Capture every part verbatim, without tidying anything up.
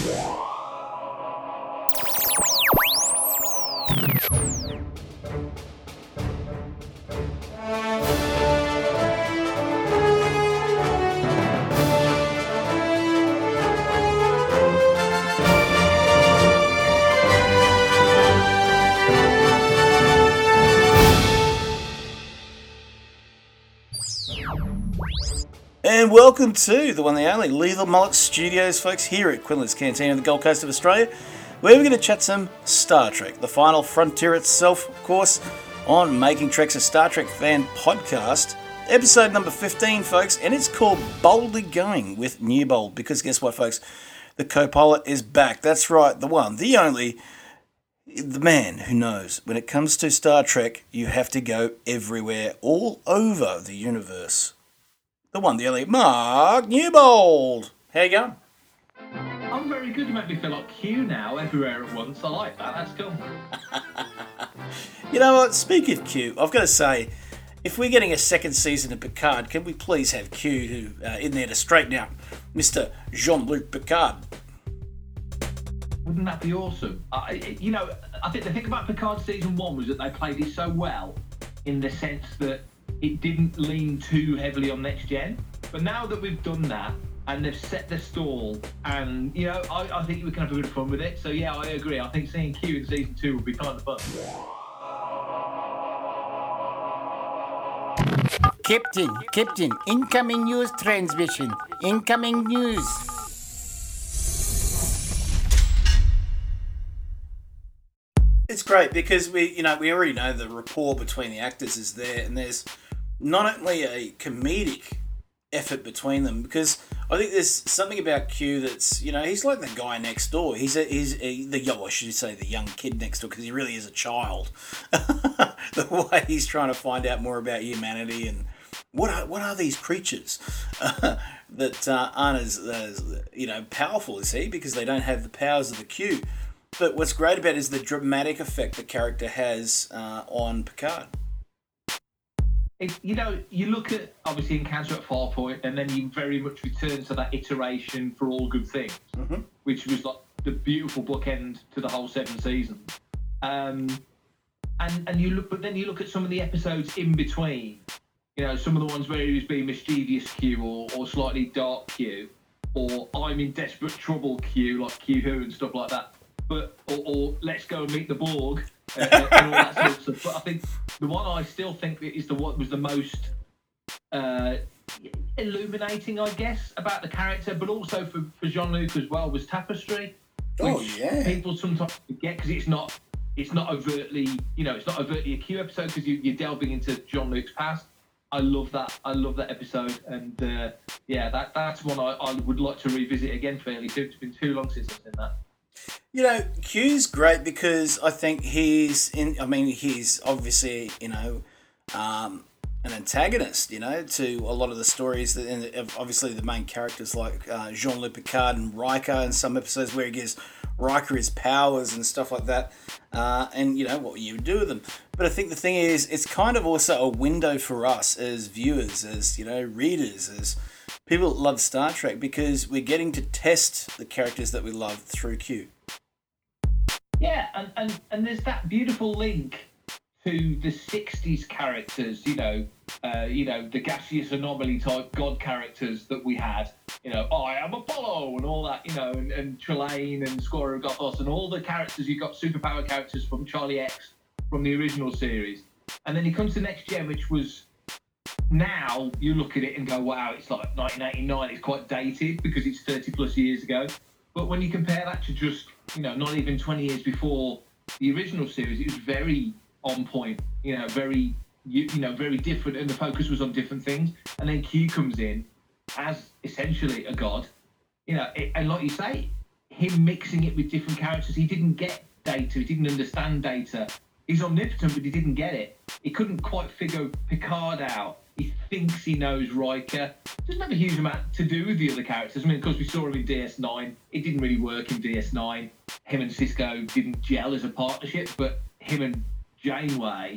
And welcome to the one and the only Lethal Mullet Studios, folks, here at Quinlan's Canteen on the Gold Coast of Australia, where we're going to chat some Star Trek, the final frontier itself, of course, on Making Treks, a Star Trek fan podcast, episode number fifteen, folks, and it's called Boldly Going with Newbold, because guess what, folks, the co-pilot is back. That's right, the one, the only, the man who knows when it comes to Star Trek, you have to go everywhere, all over the universe. The one, the only, Mark Newbold. How you going? I'm very good. You make me feel like Q now, everywhere at once. I like that. That's cool. You know what? Speaking of Q, I've got to say, if we're getting a second season of Picard, can we please have Q who, uh, in there to straighten out Mister Jean-Luc Picard? Wouldn't that be awesome? Uh, you know, I think the thing about Picard season one was that they played it so well in the sense that it didn't lean too heavily on next gen. But now that we've done that and they've set the stall, and you know, I, I think we can have a bit of fun with it. So yeah, I agree. I think seeing Q in season two would be kind of fun. Captain, Captain, incoming news transmission. Incoming news. It's great because we, you know, we already know the rapport between the actors is there, and there's not only a comedic effort between them, because I think there's something about Q that's, you know, he's like the guy next door. He's a, he's a, the yo, I should say the young kid next door, because he really is a child. The way he's trying to find out more about humanity and what are, what are these creatures uh, that uh, aren't as, as you know powerful as he, because they don't have the powers of the Q. But what's great about it is the dramatic effect the character has uh, on Picard. It, you know, you look at, obviously, Encounter at Farpoint, and then you very much return to that iteration for All Good Things, mm-hmm. which was like the beautiful bookend to the whole seven seasons. Um, and and you look, but then you look at some of the episodes in between. You know, some of the ones where he was being mischievous Q, or, or slightly dark Q, or I'm in desperate trouble Q, like Q Who and stuff like that. But or, or let's go and meet the Borg uh, and all that sort of stuff. But I think the one I still think is the what was the most uh, illuminating, I guess, about the character, but also for, for Jean-Luc as well, was Tapestry. Oh which yeah. People sometimes forget because it's not it's not overtly you know it's not overtly a Q episode because you, you're delving into Jean-Luc's past. I love that. I love that episode, and uh, yeah, that that's one I, I would like to revisit again fairly soon. It's been too long since I've seen that. You know, Q's great because I think he's in. I mean, he's obviously you know um, an antagonist. You know, to a lot of the stories that, and obviously the main characters like uh, Jean-Luc Picard and Riker, in some episodes where he gives Riker his powers and stuff like that, uh, and you know what you would do with them. But I think the thing is, it's kind of also a window for us as viewers, as you know, readers, as people that love Star Trek, because we're getting to test the characters that we love through Q. Yeah, and, and, and there's that beautiful link to the sixties characters, you know, uh, you know, the gaseous anomaly type god characters that we had, you know, I am Apollo and all that, you know, and, and Trelane and Squire Gothos and all the characters. You got superpower characters from Charlie X from the original series. And then he comes to Next Gen, which was, now you look at it and go, wow, it's like nineteen eighty-nine, it's quite dated because it's thirty plus years ago. But when you compare that to just, you know, not even twenty years before the original series, it was very on point, you know, very, you, you know, very different, and the focus was on different things. And then Q comes in as essentially a god, you know, it, and like you say, him mixing it with different characters. He didn't get data, he didn't understand data. He's omnipotent, but he didn't get it. He couldn't quite figure Picard out. He thinks he knows Riker. Doesn't have a huge amount to do with the other characters. I mean, of course, we saw him in D S nine. It didn't really work in D S nine. Him and Sisko didn't gel as a partnership, but him and Janeway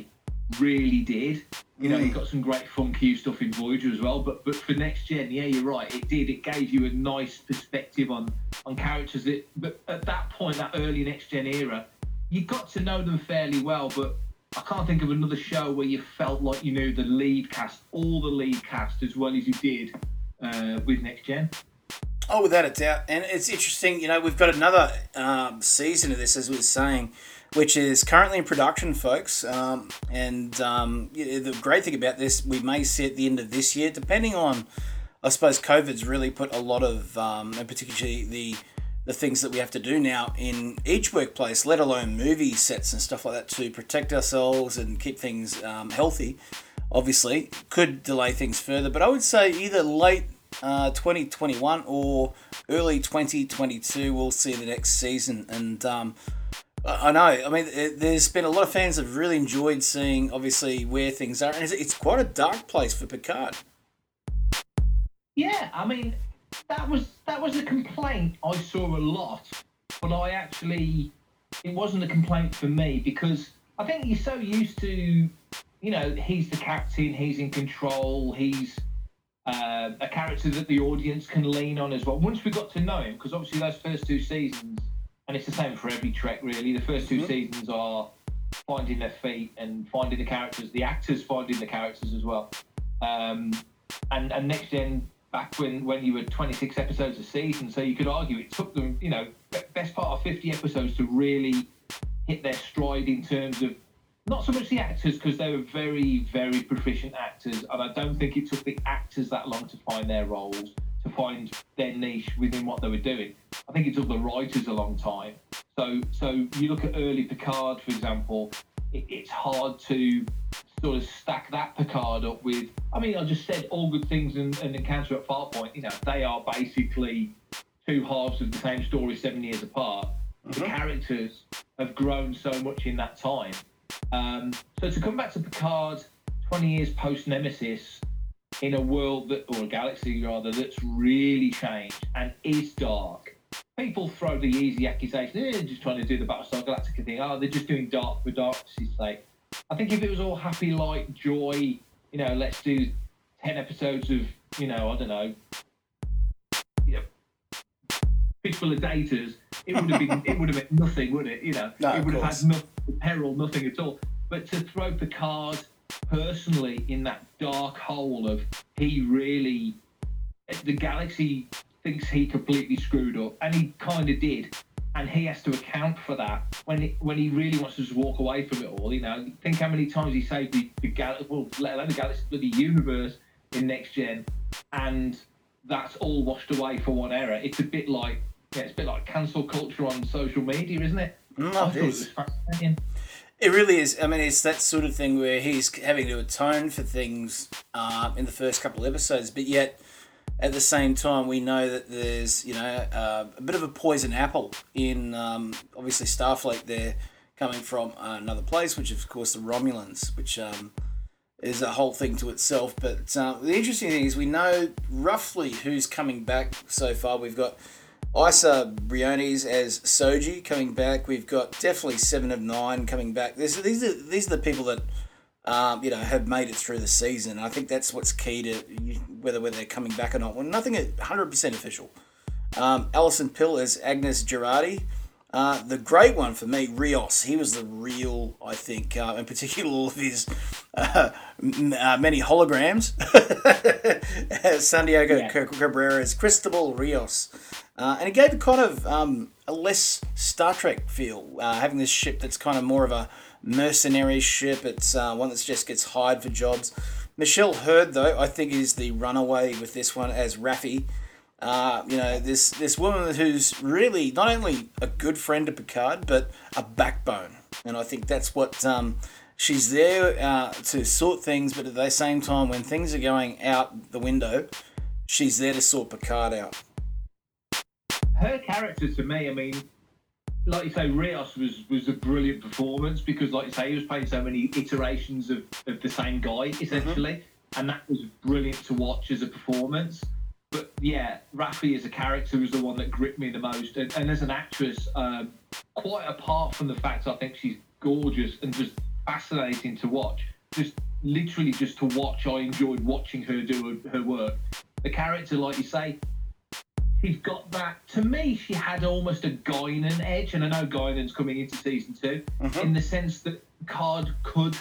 really did. You know, Mm. you got some great fun Q stuff in Voyager as well. But but for Next Gen, yeah, you're right. It did. It gave you a nice perspective on on characters that. But at that point, that early Next Gen era, you got to know them fairly well. But I can't think of another show where you felt like you knew the lead cast, all the lead cast, as well as you did uh, with Next Gen. Oh, without a doubt. And it's interesting, you know, we've got another um, season of this, as we were saying, which is currently in production, folks. Um, and um, you know, the great thing about this, we may see at the end of this year, depending on, I suppose, COVID's really put a lot of, um, and particularly the the things that we have to do now in each workplace, let alone movie sets and stuff like that, to protect ourselves and keep things um, healthy, obviously, could delay things further. But I would say either late uh, twenty twenty-one or early twenty twenty-two, we'll see the next season. And um, I know, I mean, there's been a lot of fans that have really enjoyed seeing, obviously, where things are. And it's, it's quite a dark place for Picard. Yeah, I mean, that was that was a complaint I saw a lot, but I actually, it wasn't a complaint for me because I think you're so used to, you know, he's the captain, he's in control, he's uh, a character that the audience can lean on as well. Once we got to know him, because obviously those first two seasons, and it's the same for every Trek really, the first two mm-hmm. seasons are finding their feet and finding the characters, the actors finding the characters as well. Um, and, and Next Gen, back when, when you were twenty-six episodes a season, so you could argue it took them, you know, best part of fifty episodes to really hit their stride in terms of, not so much the actors, because they were very, very proficient actors, and I don't think it took the actors that long to find their roles, to find their niche within what they were doing. I think it took the writers a long time. So so you look at early Picard, for example, it, it's hard to sort of stack that Picard up with, I mean, I just said All Good Things and, and Encounter at Farpoint, you know, they are basically two halves of the same story seven years apart. Mm-hmm. The characters have grown so much in that time. Um, so to come back to Picard, twenty years post-Nemesis, in a world that, or a galaxy rather, that's really changed and is dark. People throw the easy accusation, eh, they're just trying to do the Battlestar Galactica thing, oh, they're just doing dark for darkness' sake. I think if it was all happy, light, joy, you know, let's do ten episodes of, you know, I don't know, you know, fistful of daters, it would have been, it would have been nothing, wouldn't it? You know, no, it would have course. had no peril, nothing at all. But to throw Picard personally in that dark hole of he really, the galaxy thinks he completely screwed up, and he kind of did. And he has to account for that when he, when he really wants to just walk away from it all. You know, think how many times he saved the, the galaxy, well, let alone the galaxy, the universe in Next Gen, and that's all washed away for one error. It's a bit like, yeah, it's a bit like cancel culture on social media, isn't it? No, it is. It, was it really is. I mean, it's that sort of thing where he's having to atone for things uh, in the first couple of episodes, but yet, at the same time, we know that there's, you know, uh, a bit of a poison apple in, um, obviously, Starfleet there, coming from uh, another place, which is, of course, the Romulans, which um, is a whole thing to itself. But uh, the interesting thing is we know roughly who's coming back so far. We've got Isa Briones as Soji coming back. We've got definitely Seven of Nine coming back. This, these are these are the people that Um, you know, have made it through the season. I think that's what's key to whether whether they're coming back or not. Well, nothing one hundred percent official. Um, Alison Pill as Agnes Girardi. Uh, the great one for me, Rios. He was the real, I think, uh, in particular, all of his uh, m- uh, many holograms. Santiago yeah. Cabrera's Cristobal Rios. Uh, and it gave kind of um, a less Star Trek feel, uh, having this ship that's kind of more of a mercenary ship. It's uh, one that just gets hired for jobs. Michelle Hurd, though, I think is the runaway with this one as Raffi. Uh, you know, this this woman who's really not only a good friend to Picard, but a backbone. And I think that's what um, she's there uh, to sort things, but at the same time, when things are going out the window, she's there to sort Picard out. Her character, to me, I mean, like you say, Rios was, was a brilliant performance because, like you say, he was playing so many iterations of, of the same guy, essentially. Mm-hmm. And that was brilliant to watch as a performance. But, yeah, Raffi as a character was the one that gripped me the most. And, and as an actress, um, quite apart from the fact I think she's gorgeous and just fascinating to watch, just literally just to watch. I enjoyed watching her do her, her work. The character, like you say, she's got that. To me, she had almost a Guinan edge, and I know Guinan's coming into season two, mm-hmm. in the sense that Picard could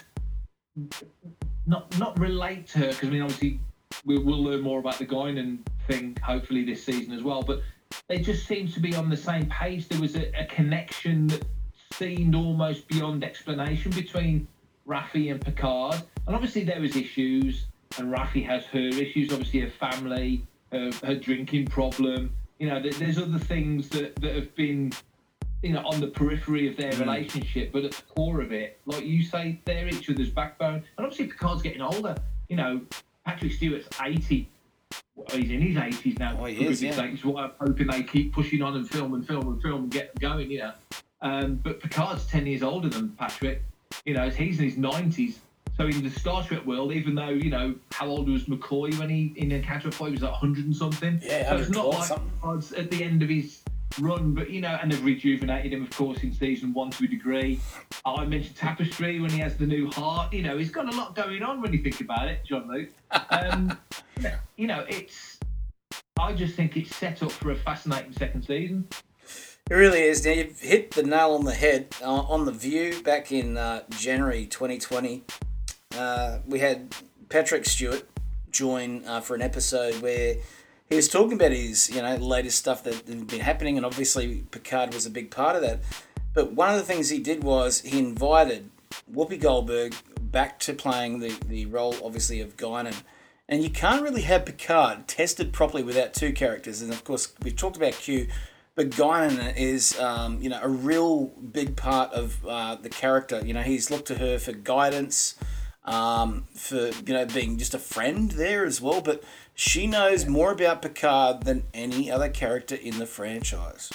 not not relate to her, because I mean, obviously, we'll, we'll learn more about the Guinan thing hopefully this season as well. But they just seemed to be on the same page. There was a, a connection that seemed almost beyond explanation between Raffi and Picard, and obviously there was issues, and Raffi has her issues, obviously her family, her, her drinking problem. You know, there's other things that, that have been, you know, on the periphery of their relationship, but at the core of it, like you say, they're each other's backbone. And obviously Picard's getting older. You know, Patrick Stewart's eighty. Well, he's in his eighties now. Oh, he is, yeah. That's why I'm hoping they keep pushing on and film and film and film and get going, you know. Um, but Picard's ten years older than Patrick. You know, he's in his nineties. So in the Star Trek world, even though, you know, how old was McCoy when he, in Encounter Point, he was like one hundred and something. Yeah, so it's not like something. Picard's at the end of his run, but, you know, and they've rejuvenated him, of course, in season one to a degree. I mentioned Tapestry when he has the new heart. You know, he's got a lot going on when you think about it, Jean-Luc. Um, you know, it's... I just think it's set up for a fascinating second season. It really is. Now, you've hit the nail on the head. Uh, on The View, back in uh, January twenty twenty, uh, we had Patrick Stewart join uh, for an episode where he was talking about his, you know, latest stuff that had been happening, and obviously Picard was a big part of that. But one of the things he did was he invited Whoopi Goldberg back to playing the, the role, obviously, of Guinan. And you can't really have Picard tested properly without two characters. And, of course, we've talked about Q, but Guinan is, um, you know, a real big part of uh, the character. You know, he's looked to her for guidance, um, for, you know, being just a friend there as well. But she knows more about Picard than any other character in the franchise.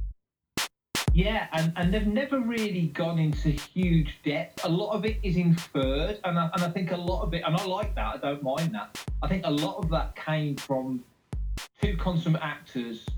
Yeah, and, and they've never really gone into huge depth. A lot of it is inferred, and I, and I think a lot of it, and I like that, I don't mind that. I think a lot of that came from two consummate actors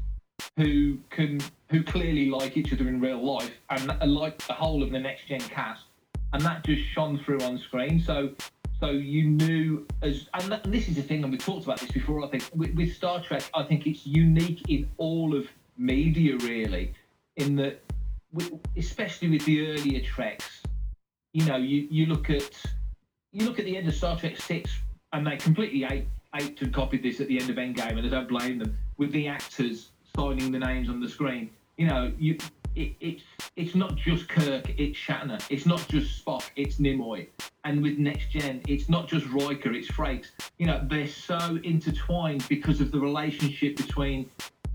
who can who clearly like each other in real life, and, and like the whole of the Next Gen cast, and that just shone through on screen. So so you knew, as and, and this is the thing, and we talked about this before, I think, with, with Star Trek, I think it's unique in all of media, really, in that, especially with the earlier Treks, you know, you, you look at you look at the end of Star Trek six, and they completely aped, aped and copied this at the end of Endgame, and I don't blame them, with the actors signing the names on the screen. You know, you it, it's it's not just Kirk, it's Shatner. It's not just Spock, it's Nimoy. And with Next Gen, it's not just Riker, it's Frakes. You know, they're so intertwined because of the relationship between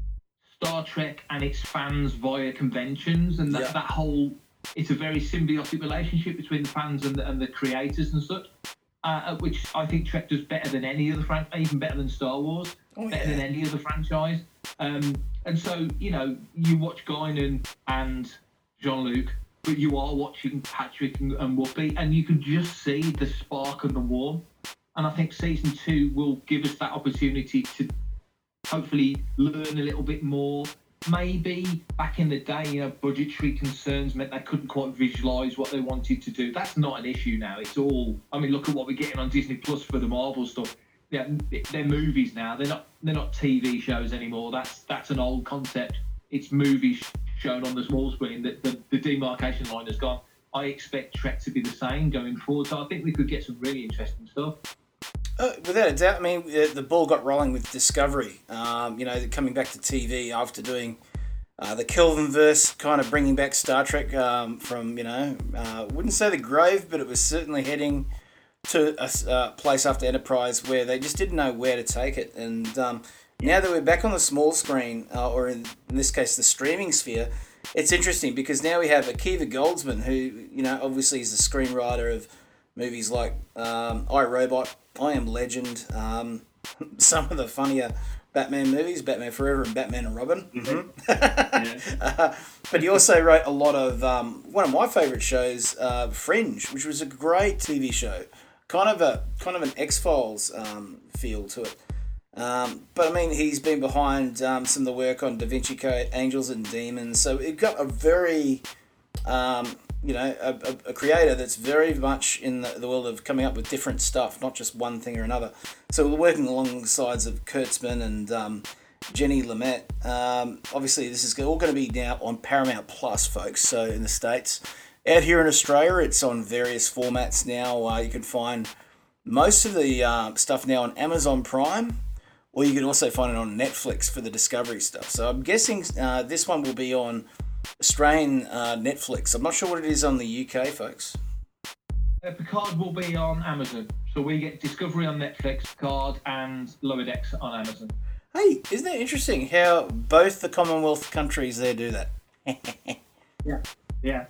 Star Trek and its fans via conventions, and that, yeah. that whole, it's a very symbiotic relationship between the fans and the, and the creators and such, uh, which I think Trek does better than any other franchise, even better than Star Wars, oh, better yeah. than any other franchise. Um, and so, you know, you watch Guinan and Jean-Luc, but you are watching Patrick and, and Whoopi, and you can just see the spark and the warmth. And I think season two will give us that opportunity to hopefully learn a little bit more. Maybe back in the day, you know, budgetary concerns meant they couldn't quite visualise what they wanted to do. That's not an issue now. It's all, I mean, look at what we're getting on Disney Plus for the Marvel stuff. Yeah, they're movies now. They're not they're not T V shows anymore. That's that's an old concept. It's movies shown on the small screen. The, the, the demarcation line has gone. I expect Trek to be the same going forward. So I think we could get some really interesting stuff. Uh, without a doubt, I mean, the ball got rolling with Discovery. Um, you know, coming back to T V after doing uh, the Kelvinverse, kind of bringing back Star Trek um, from, you know, uh, wouldn't say the grave, but it was certainly heading to a uh, place after Enterprise where they just didn't know where to take it. And um, now that we're back on the small screen, uh, or in, in this case, the streaming sphere, it's interesting because now we have Akiva Goldsman, who, you know, obviously is the screenwriter of movies like um, I, Robot, I Am Legend, um, some of the funnier Batman movies, Batman Forever and Batman and Robin. Mm-hmm. yeah. uh, but he also wrote a lot of, um, one of my favourite shows, uh, Fringe, which was a great T V show. Kind of a kind of an X-Files um, feel to it. Um, but, I mean, he's been behind um, some of the work on Da Vinci Code, Angels and Demons. So it got a very... Um, you know, a, a, a creator that's very much in the, the world of coming up with different stuff, not just one thing or another. So we're working along the sides of Kurtzman and um, Jenny Lumet. Um, obviously, this is all going to be now on Paramount Plus, folks. So in the States, out here in Australia, it's on various formats now. Uh, you can find most of the uh, stuff now on Amazon Prime, or you can also find it on Netflix for the Discovery stuff. So I'm guessing uh, this one will be on Australian uh, Netflix. I'm not sure what it is on the U K, folks. Uh, Picard will be on Amazon. So we get Discovery on Netflix, Picard, and Lower Decks on Amazon. Hey, isn't it interesting how both the Commonwealth countries there do that? yeah, yeah.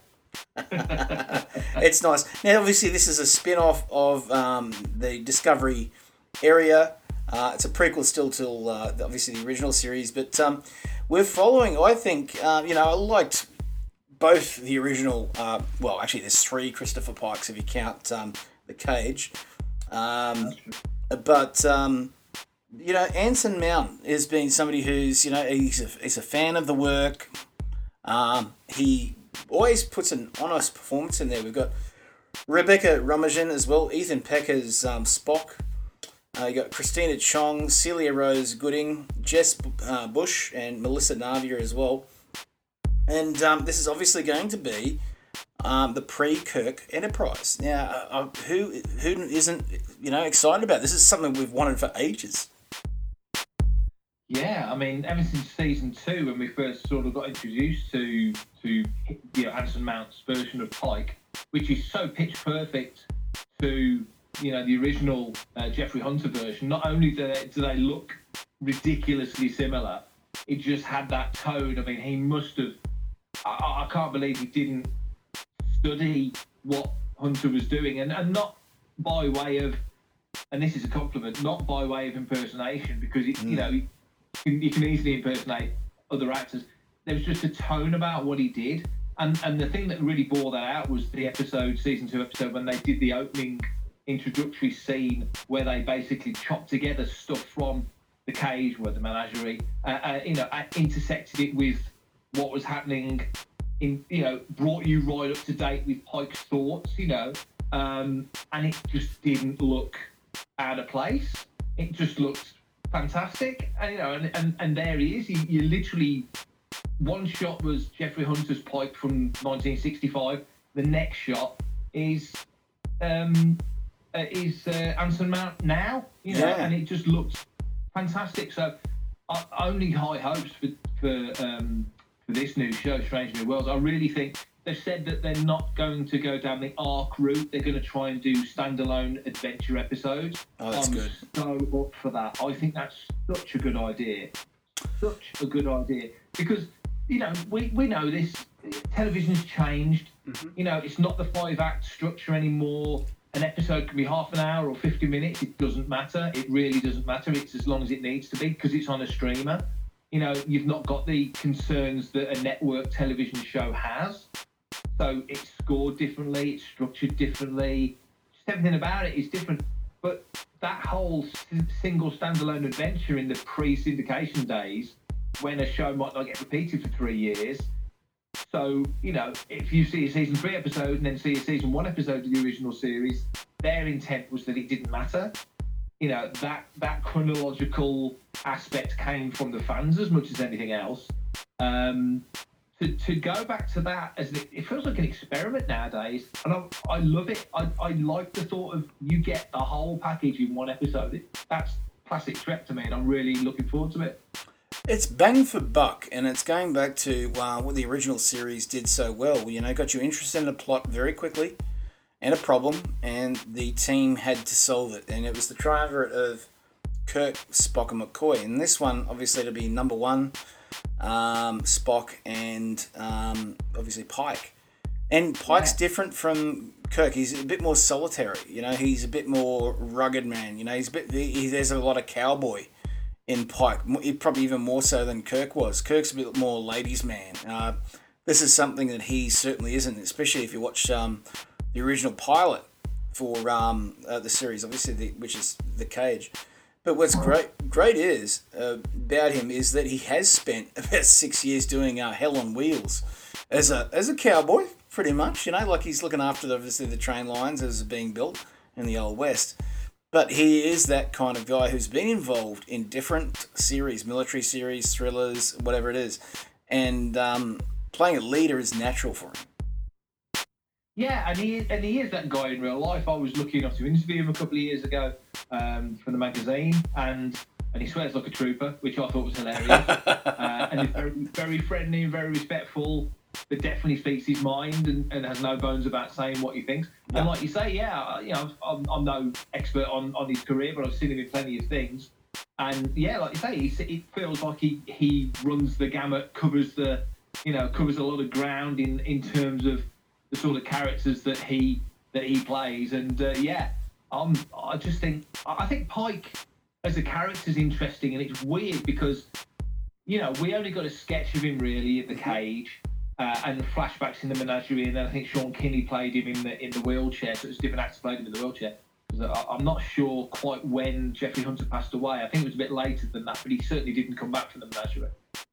It's nice. Now, obviously, this is a spin-off of um, the Discovery area. Uh, it's a prequel still to uh, obviously the original series, but um, we're following, I think, uh, you know, I liked both the original, uh, well, actually there's three Christopher Pikes if you count um, the Cage. Um, but, um, you know, Anson Mount has been somebody who's, you know, he's a, he's a fan of the work. Um, he always puts an honest performance in there. We've got Rebecca Romijn as well, Ethan Peck as um, Spock. Uh, you got Christina Chong, Celia Rose Gooding, Jess uh, Bush, and Melissa Navia as well. And um, this is obviously going to be um, the pre-Kirk Enterprise. Now, uh, who who isn't, you know, excited about this? This is something we've wanted for ages. Yeah, I mean, ever since season two, when we first sort of got introduced to to you know Anson Mount's version of Pike, which is so pitch perfect to you know the original uh, Jeffrey Hunter version. Not only do they, do they look ridiculously similar, it just had that tone. I mean, he must have. I, I can't believe he didn't study what Hunter was doing, and, and not by way of, and this is a compliment, not by way of impersonation, because it, mm. you know you can, you can easily impersonate other actors. There was just a tone about what he did, and and the thing that really bore that out was the episode, season two episode, when they did the opening introductory scene where they basically chopped together stuff from the Cage, where the menagerie, uh, uh, you know, uh, intersected it with what was happening in, you know, brought you right up to date with Pike's thoughts, you know, um, and it just didn't look out of place. It just looked fantastic, and you know, and and, and there he is. You, you literally, one shot was Jeffrey Hunter's Pike from nineteen sixty-five. The next shot is um, uh, is uh, Anson Mount now, you know, yeah. and it just looks fantastic. So, uh, only high hopes for for. Um, for this new show, Strange New Worlds. I really think they've said that they're not going to go down the arc route. They're going to try and do standalone adventure episodes. Oh, that's I'm good. so up for that. I think that's such a good idea. Such a good idea. Because, you know, we, we know this. Television's changed. Mm-hmm. You know, it's not the five-act structure anymore. An episode can be half an hour or fifty minutes. It doesn't matter. It really doesn't matter. It's as long as it needs to be because it's on a streamer. You know, you've not got the concerns that a network television show has. So it's scored differently, it's structured differently. Just everything about it is different. But that whole single standalone adventure in the pre-syndication days, when a show might not get repeated for three years. So, you know, if you see a season three episode and then see a season one episode of the original series, their intent was that it didn't matter. You know, that that chronological aspect came from the fans as much as anything else. Um, to, to go back to that, as it, it feels like an experiment nowadays, and I, I love it. I, I like the thought of you get the whole package in one episode. It, that's classic Trek to me, and I'm really looking forward to it. It's bang for buck, and it's going back to uh, what the original series did so well. You know, got you interested in the plot very quickly. And a problem, and the team had to solve it. And it was the triumvirate of Kirk, Spock, and McCoy. And this one, obviously, to be number one, um, Spock, and um, obviously Pike. And Pike's yeah. different from Kirk. He's a bit more solitary. You know, he's a bit more rugged man. You know, he's a bit. He, there's a lot of cowboy in Pike, probably even more so than Kirk was. Kirk's a bit more ladies' man. Uh, this is something that he certainly isn't, especially if you watch. Um, The original pilot for um, uh, the series, obviously, the, which is The Cage. But what's great great is uh, about him is that he has spent about six years doing uh, Hell on Wheels as a as a cowboy, pretty much. You know, like he's looking after the, obviously the train lines as are being built in the Old West. But he is that kind of guy who's been involved in different series, military series, thrillers, whatever it is, and um, playing a leader is natural for him. Yeah, and he and he is that guy in real life. I was lucky enough to interview him a couple of years ago um, for the magazine, and and he swears like a trooper, which I thought was hilarious. uh, and he's very, very friendly and very respectful, but definitely speaks his mind and, and has no bones about saying what he thinks. Yeah. And like you say, yeah, you know, I'm, I'm no expert on, on his career, but I've seen him in plenty of things. And yeah, like you say, he, it feels like he, he runs the gamut, covers the, you know, covers a lot of ground in, in terms of the sort of characters that he that he plays. And uh, yeah, um, I just think I think Pike as a character is interesting, and it's weird because you know we only got a sketch of him really at the cage. Uh, and flashbacks in the menagerie, and then I think Sean Kinney played him in the in the wheelchair, so it was a different actor played him in the wheelchair. I, I'm not sure quite when Jeffrey Hunter passed away. I think it was a bit later than that, but he certainly didn't come back from the menagerie.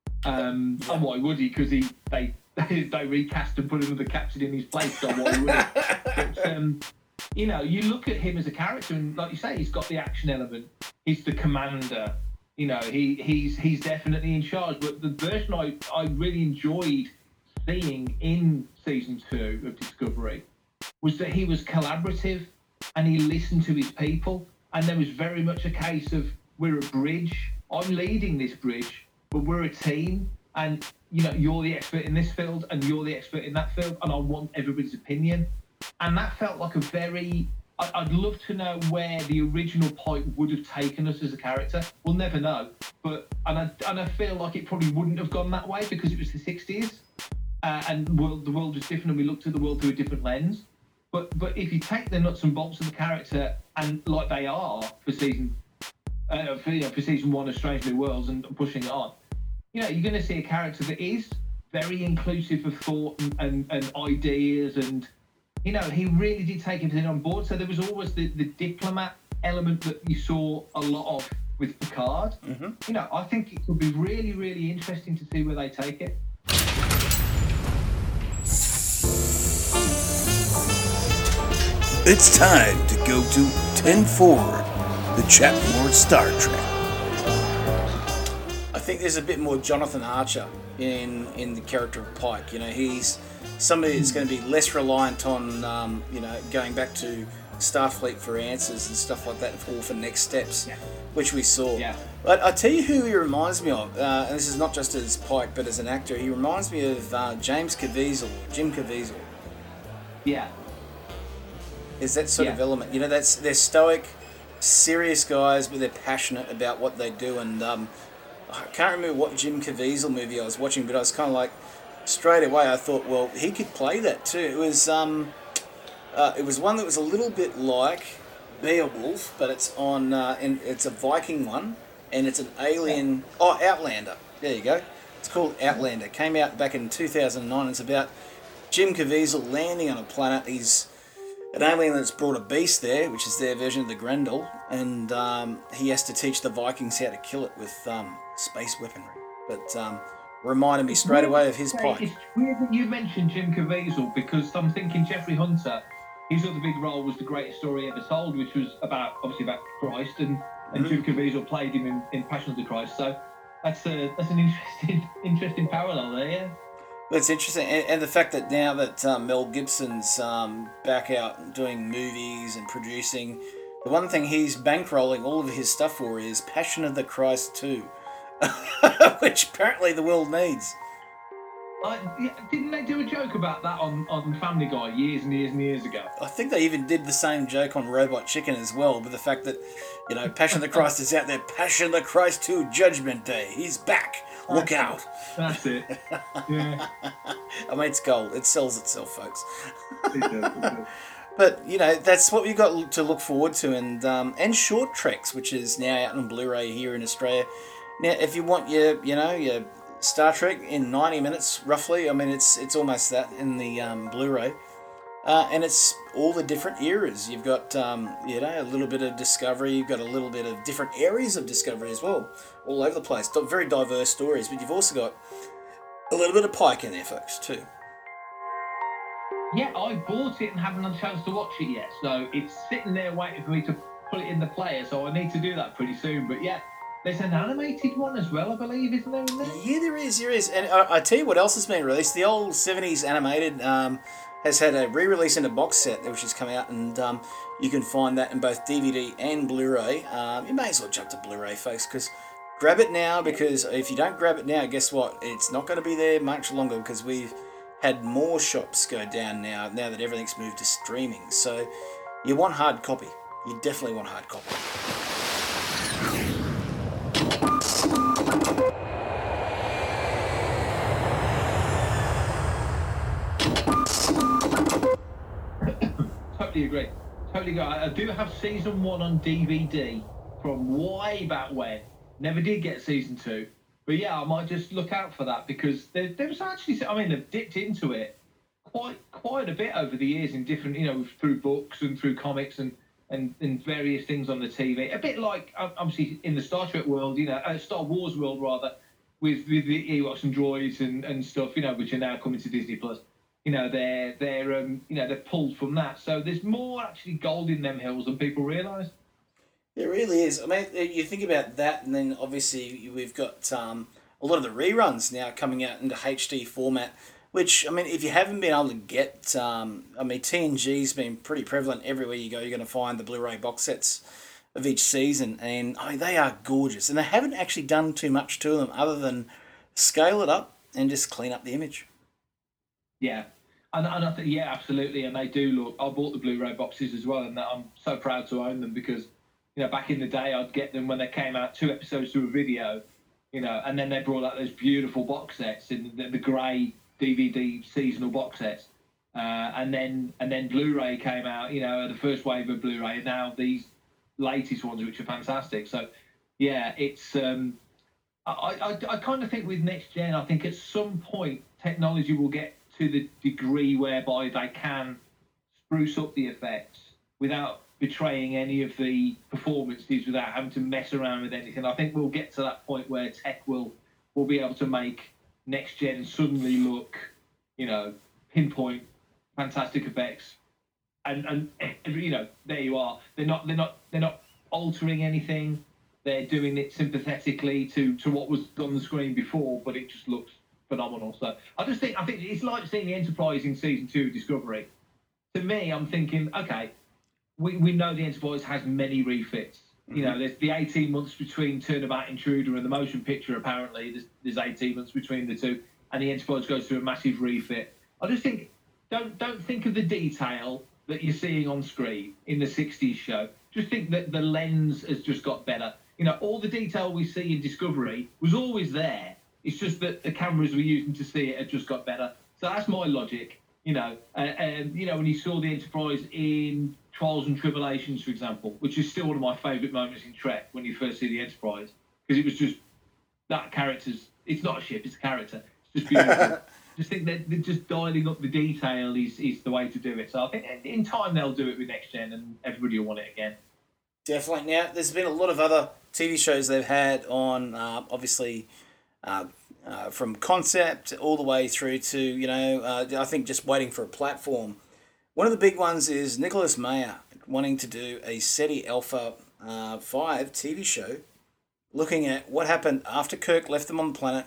Um, yeah. And why would he? Because he they, they they recast and put another captain in his place. So why would he? But, um, you know, you look at him as a character, and like you say, he's got the action element. He's the commander. You know, he he's he's definitely in charge. But the version I I really enjoyed seeing in season two of Discovery was that he was collaborative and he listened to his people, and there was very much a case of we're a bridge. I'm leading this bridge, but we're a team, and you know you're the expert in this field and you're the expert in that field, and I want everybody's opinion. And that felt like a very I, I'd love to know where the original Pike would have taken us as a character. We'll never know, but and I and I feel like it probably wouldn't have gone that way because it was the sixties. Uh, and the world, the world was different, and we looked at the world through a different lens. But but if you take the nuts and bolts of the character, and like they are for season, uh, for, you know, for season one of Strange New Worlds, and pushing it on, you know, you're going to see a character that is very inclusive of thought and, and, and ideas, and you know, he really did take everything on board. So there was always the, the diplomat element that you saw a lot of with Picard. Mm-hmm. You know, I think it could be really, really interesting to see where they take it. It's time to go to ten forward, the chat more Star Trek. I think there's a bit more Jonathan Archer in in the character of Pike. You know, he's somebody that's going to be less reliant on, um, you know, going back to Starfleet for answers and stuff like that, or for next steps, yeah. which we saw. Yeah. But I tell you who he reminds me of, uh, and this is not just as Pike, but as an actor. He reminds me of uh, James Caviezel, Jim Caviezel. Yeah. Is that sort yeah. of element. You know, that's they're stoic, serious guys, but they're passionate about what they do. And um, I can't remember what Jim Caviezel movie I was watching, but I was kind of like, straight away I thought, well, he could play that too. It was um, uh, it was one that was a little bit like Beowulf, but it's on, uh, and it's a Viking one, and it's an alien. Oh, Outlander. There you go. It's called Outlander. It came out back in two thousand nine. It's about Jim Caviezel landing on a planet. He's an alien that's brought a beast there, which is their version of the Grendel, and um, he has to teach the Vikings how to kill it with um, space weaponry. But um, reminded me straight away of his Pike. It's weird that you mentioned Jim Caviezel, because I'm thinking Jeffrey Hunter, his other big role was The Greatest Story Ever Told, which was about, obviously about Christ, and, and mm-hmm. Jim Caviezel played him in, in Passion of the Christ. So that's a, that's an interesting interesting parallel there, yeah. That's interesting, and, and the fact that now that um, Mel Gibson's um, back out doing movies and producing, the one thing he's bankrolling all of his stuff for is Passion of the Christ two, which apparently the world needs. Uh, yeah, didn't they do a joke about that on, on Family Guy years and years and years ago? I think they even did the same joke on Robot Chicken as well, but the fact that, you know, Passion of the Christ is out there, Passion of the Christ two, Judgment Day, he's back, look That's out. It. That's it, yeah. I mean, it's gold, it sells itself, folks. It does, it does. But, you know, that's what we've got to look forward to, and um, and Short Treks, which is now out on Blu-ray here in Australia. Now, if you want your, you know, your Star Trek in ninety minutes, roughly. I mean, it's it's almost that in the um, Blu-ray. Uh, and it's all the different eras. You've got, um, you know, a little bit of Discovery. You've got a little bit of different areas of Discovery as well. All over the place. Very diverse stories. But you've also got a little bit of Pike in there, folks, too. Yeah, I bought it and haven't had a chance to watch it yet, so it's sitting there waiting for me to put it in the player. So I need to do that pretty soon. But yeah, there's an animated one as well, I believe, isn't there? In there? Yeah, there is, there is. And I, I tell you what else has been released. The old seventies animated um, has had a re-release in a box set, which has come out, and um, you can find that in both D V D and Blu-ray. Um, you may as well jump to Blu-ray, folks, because grab it now, because if you don't grab it now, guess what? It's not going to be there much longer, because we've had more shops go down now, now that everything's moved to streaming. So you want hard copy. You definitely want hard copy. Totally agree. Totally agree. I I do have season one on D V D from way back when. Never did get season two. But yeah, I might just look out for that because there, there was actually, I mean, they've dipped into it quite quite a bit over the years in different, you know, through books and through comics and, and, and various things on the T V. A bit like, obviously, in the Star Trek world, you know, uh, Star Wars world, rather, with, with the Ewoks and droids and, and stuff, you know, which are now coming to Disney Plus. You know, they're, they're um, you know, they're pulled from that. So there's more actually gold in them hills than people realise. It really is. I mean, you think about that, and then obviously we've got um, a lot of the reruns now coming out into H D format, which, I mean, if you haven't been able to get, um, I mean, T N G's been pretty prevalent everywhere you go. You're going to find the Blu-ray box sets of each season, and I mean, they are gorgeous. And they haven't actually done too much to them other than scale it up and just clean up the image. Yeah. And, and I think, yeah, absolutely. And they do look, I bought the Blu-ray boxes as well, and I'm so proud to own them because, you know, back in the day, I'd get them when they came out, two episodes to a video, you know, and then they brought out those beautiful box sets in the, the grey D V D seasonal box sets. Uh, and then and then Blu-ray came out, you know, the first wave of Blu-ray, and now these latest ones, which are fantastic. So, yeah, it's, um, I, I, I kind of think with next gen, I think at some point technology will get to the degree whereby they can spruce up the effects without betraying any of the performances, without having to mess around with anything. I think we'll get to that point where tech will will be able to make next gen suddenly look, you know, pinpoint, fantastic effects, and and you know, there you are. They're not they're not they're not altering anything. They're doing it sympathetically to to what was on the screen before, but it just looks phenomenal. So I just think I think it's like seeing the Enterprise in season two of Discovery. To me, I'm thinking, okay, we, we know the Enterprise has many refits. Mm-hmm. You know, there's the eighteen months between Turnabout Intruder and the motion picture, apparently. There's, there's eighteen months between the two, and the Enterprise goes through a massive refit. I just think, don't don't think of the detail that you're seeing on screen in the sixties show. Just think that the lens has just got better. You know, all the detail we see in Discovery was always there. It's just that the cameras we're using to see it have just got better. So that's my logic. You know, uh, and you know, when you saw the Enterprise in Trials and Tribulations, for example, which is still one of my favourite moments in Trek when you first see the Enterprise, because it was just that character's. It's not a ship; it's a character. It's just beautiful. Just think that just dialing up the detail is is the way to do it. So I think in time they'll do it with Next Gen, and everybody will want it again. Definitely. Now, there's been a lot of other T V shows they've had on, uh, obviously. Uh, uh, from concept all the way through to, you know, uh, I think just waiting for a platform. One of the big ones is Nicholas Meyer wanting to do a SETI Alpha uh, five T V show looking at what happened after Kirk left them on the planet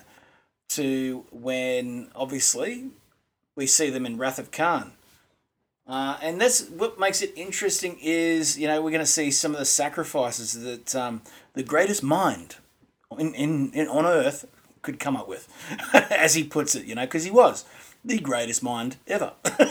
to when, obviously, we see them in Wrath of Khan. Uh, and that's what makes it interesting is, you know, we're going to see some of the sacrifices that um, the greatest mind in, in, in on Earth could come up with, as he puts it, you know, because he was the greatest mind ever,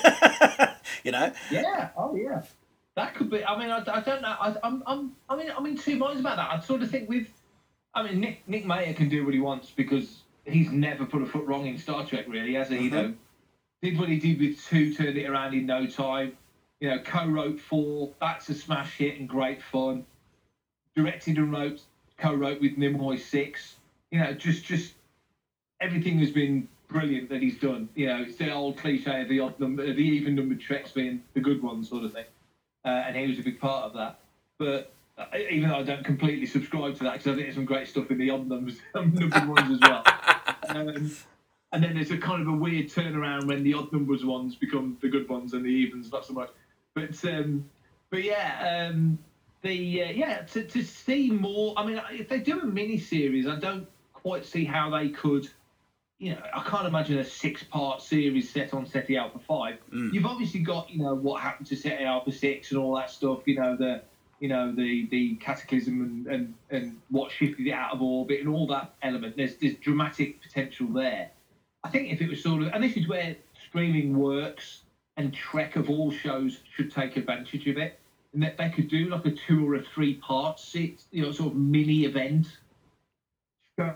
you know. Yeah. Oh, yeah. That could be. I mean, I, I don't know. I, I'm, I'm, I mean, I'm in two minds about that. I sort of think with, I mean, Nick, Nick Meyer can do what he wants because he's never put a foot wrong in Star Trek, really, has he? Mm-hmm. You know, did what he did with two, turned it around in no time. You know, co-wrote four. That's a smash hit and great fun. Directed and wrote, co-wrote with Nimoy six. You know, just, just. Everything has been brilliant that he's done. You know, it's the old cliche of the odd number, the even numbered Treks being the good one, sort of thing. Uh, and he was a big part of that. But uh, even though I don't completely subscribe to that, because I think there's some great stuff in the odd numbers, numbered ones as well. Um, and then there's a kind of a weird turnaround when the odd numbers ones become the good ones and the evens not so much. But um, but yeah, um, the uh, yeah to to see more. I mean, if they do a mini series, I don't quite see how they could. You know, I can't imagine a six-part series set on SETI Alpha five. Mm. You've obviously got, you know, what happened to SETI Alpha six and all that stuff. You know, the, you know, the the cataclysm and, and, and what shifted it out of orbit and all that element. There's there's dramatic potential there. I think if it was sort of, and this is where streaming works, and Trek of all shows should take advantage of it, and that they could do like a two or a three-part, six, you know, sort of mini event. Sure.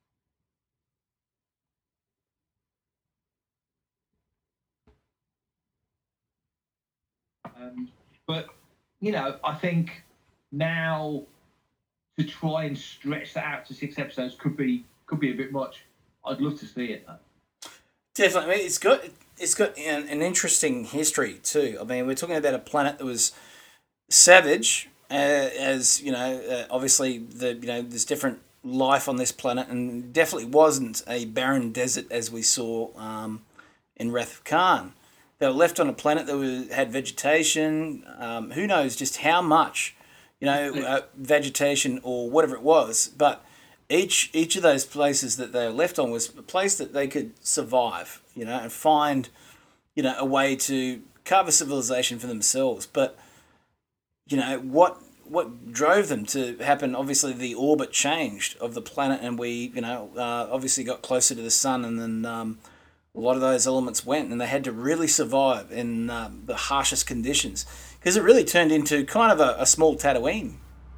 Um, but, you know, I think now to try and stretch that out to six episodes could be could be a bit much. I'd love to see it, though. Definitely. I mean, it's got, it's got an, an interesting history, too. I mean, we're talking about a planet that was savage, uh, as, you know, uh, obviously, the you know, there's different life on this planet, and definitely wasn't a barren desert as we saw um, in Wrath of Khan. They were left on a planet that was, had vegetation. Um, who knows just how much, you know, uh, vegetation or whatever it was. But each each of those places that they were left on was a place that they could survive, you know, and find, you know, a way to carve a civilization for themselves. But, you know, what what drove them to happen? Obviously, the orbit changed of the planet, and we, you know, uh, obviously got closer to the sun, and then. Um, A lot of those elements went, and they had to really survive in um, the harshest conditions because it really turned into kind of a, a small Tatooine.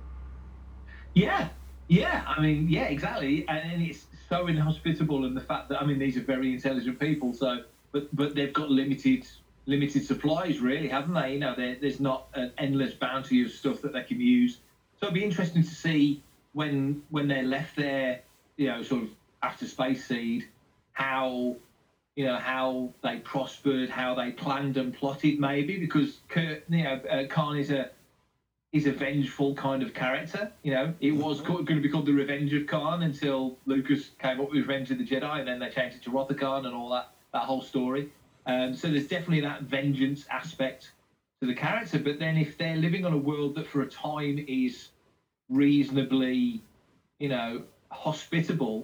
Yeah, yeah. I mean, yeah, exactly. And, and it's so inhospitable, and the fact that I mean, these are very intelligent people. So, but but they've got limited limited supplies, really, haven't they? You know, there's not an endless bounty of stuff that they can use. So it'd be interesting to see when when they're left there, you know, sort of after Space Seed, how. You know, how they prospered, how they planned and plotted, maybe, because Kurt, you know, uh, Khan is a is a vengeful kind of character. You know, it was going to be called The Revenge of Khan until Lucas came up with Revenge of the Jedi, and then they changed it to Wrath of Khan and all that, that whole story. Um, so there's definitely that vengeance aspect to the character. But then if they're living on a world that for a time is reasonably, you know, hospitable,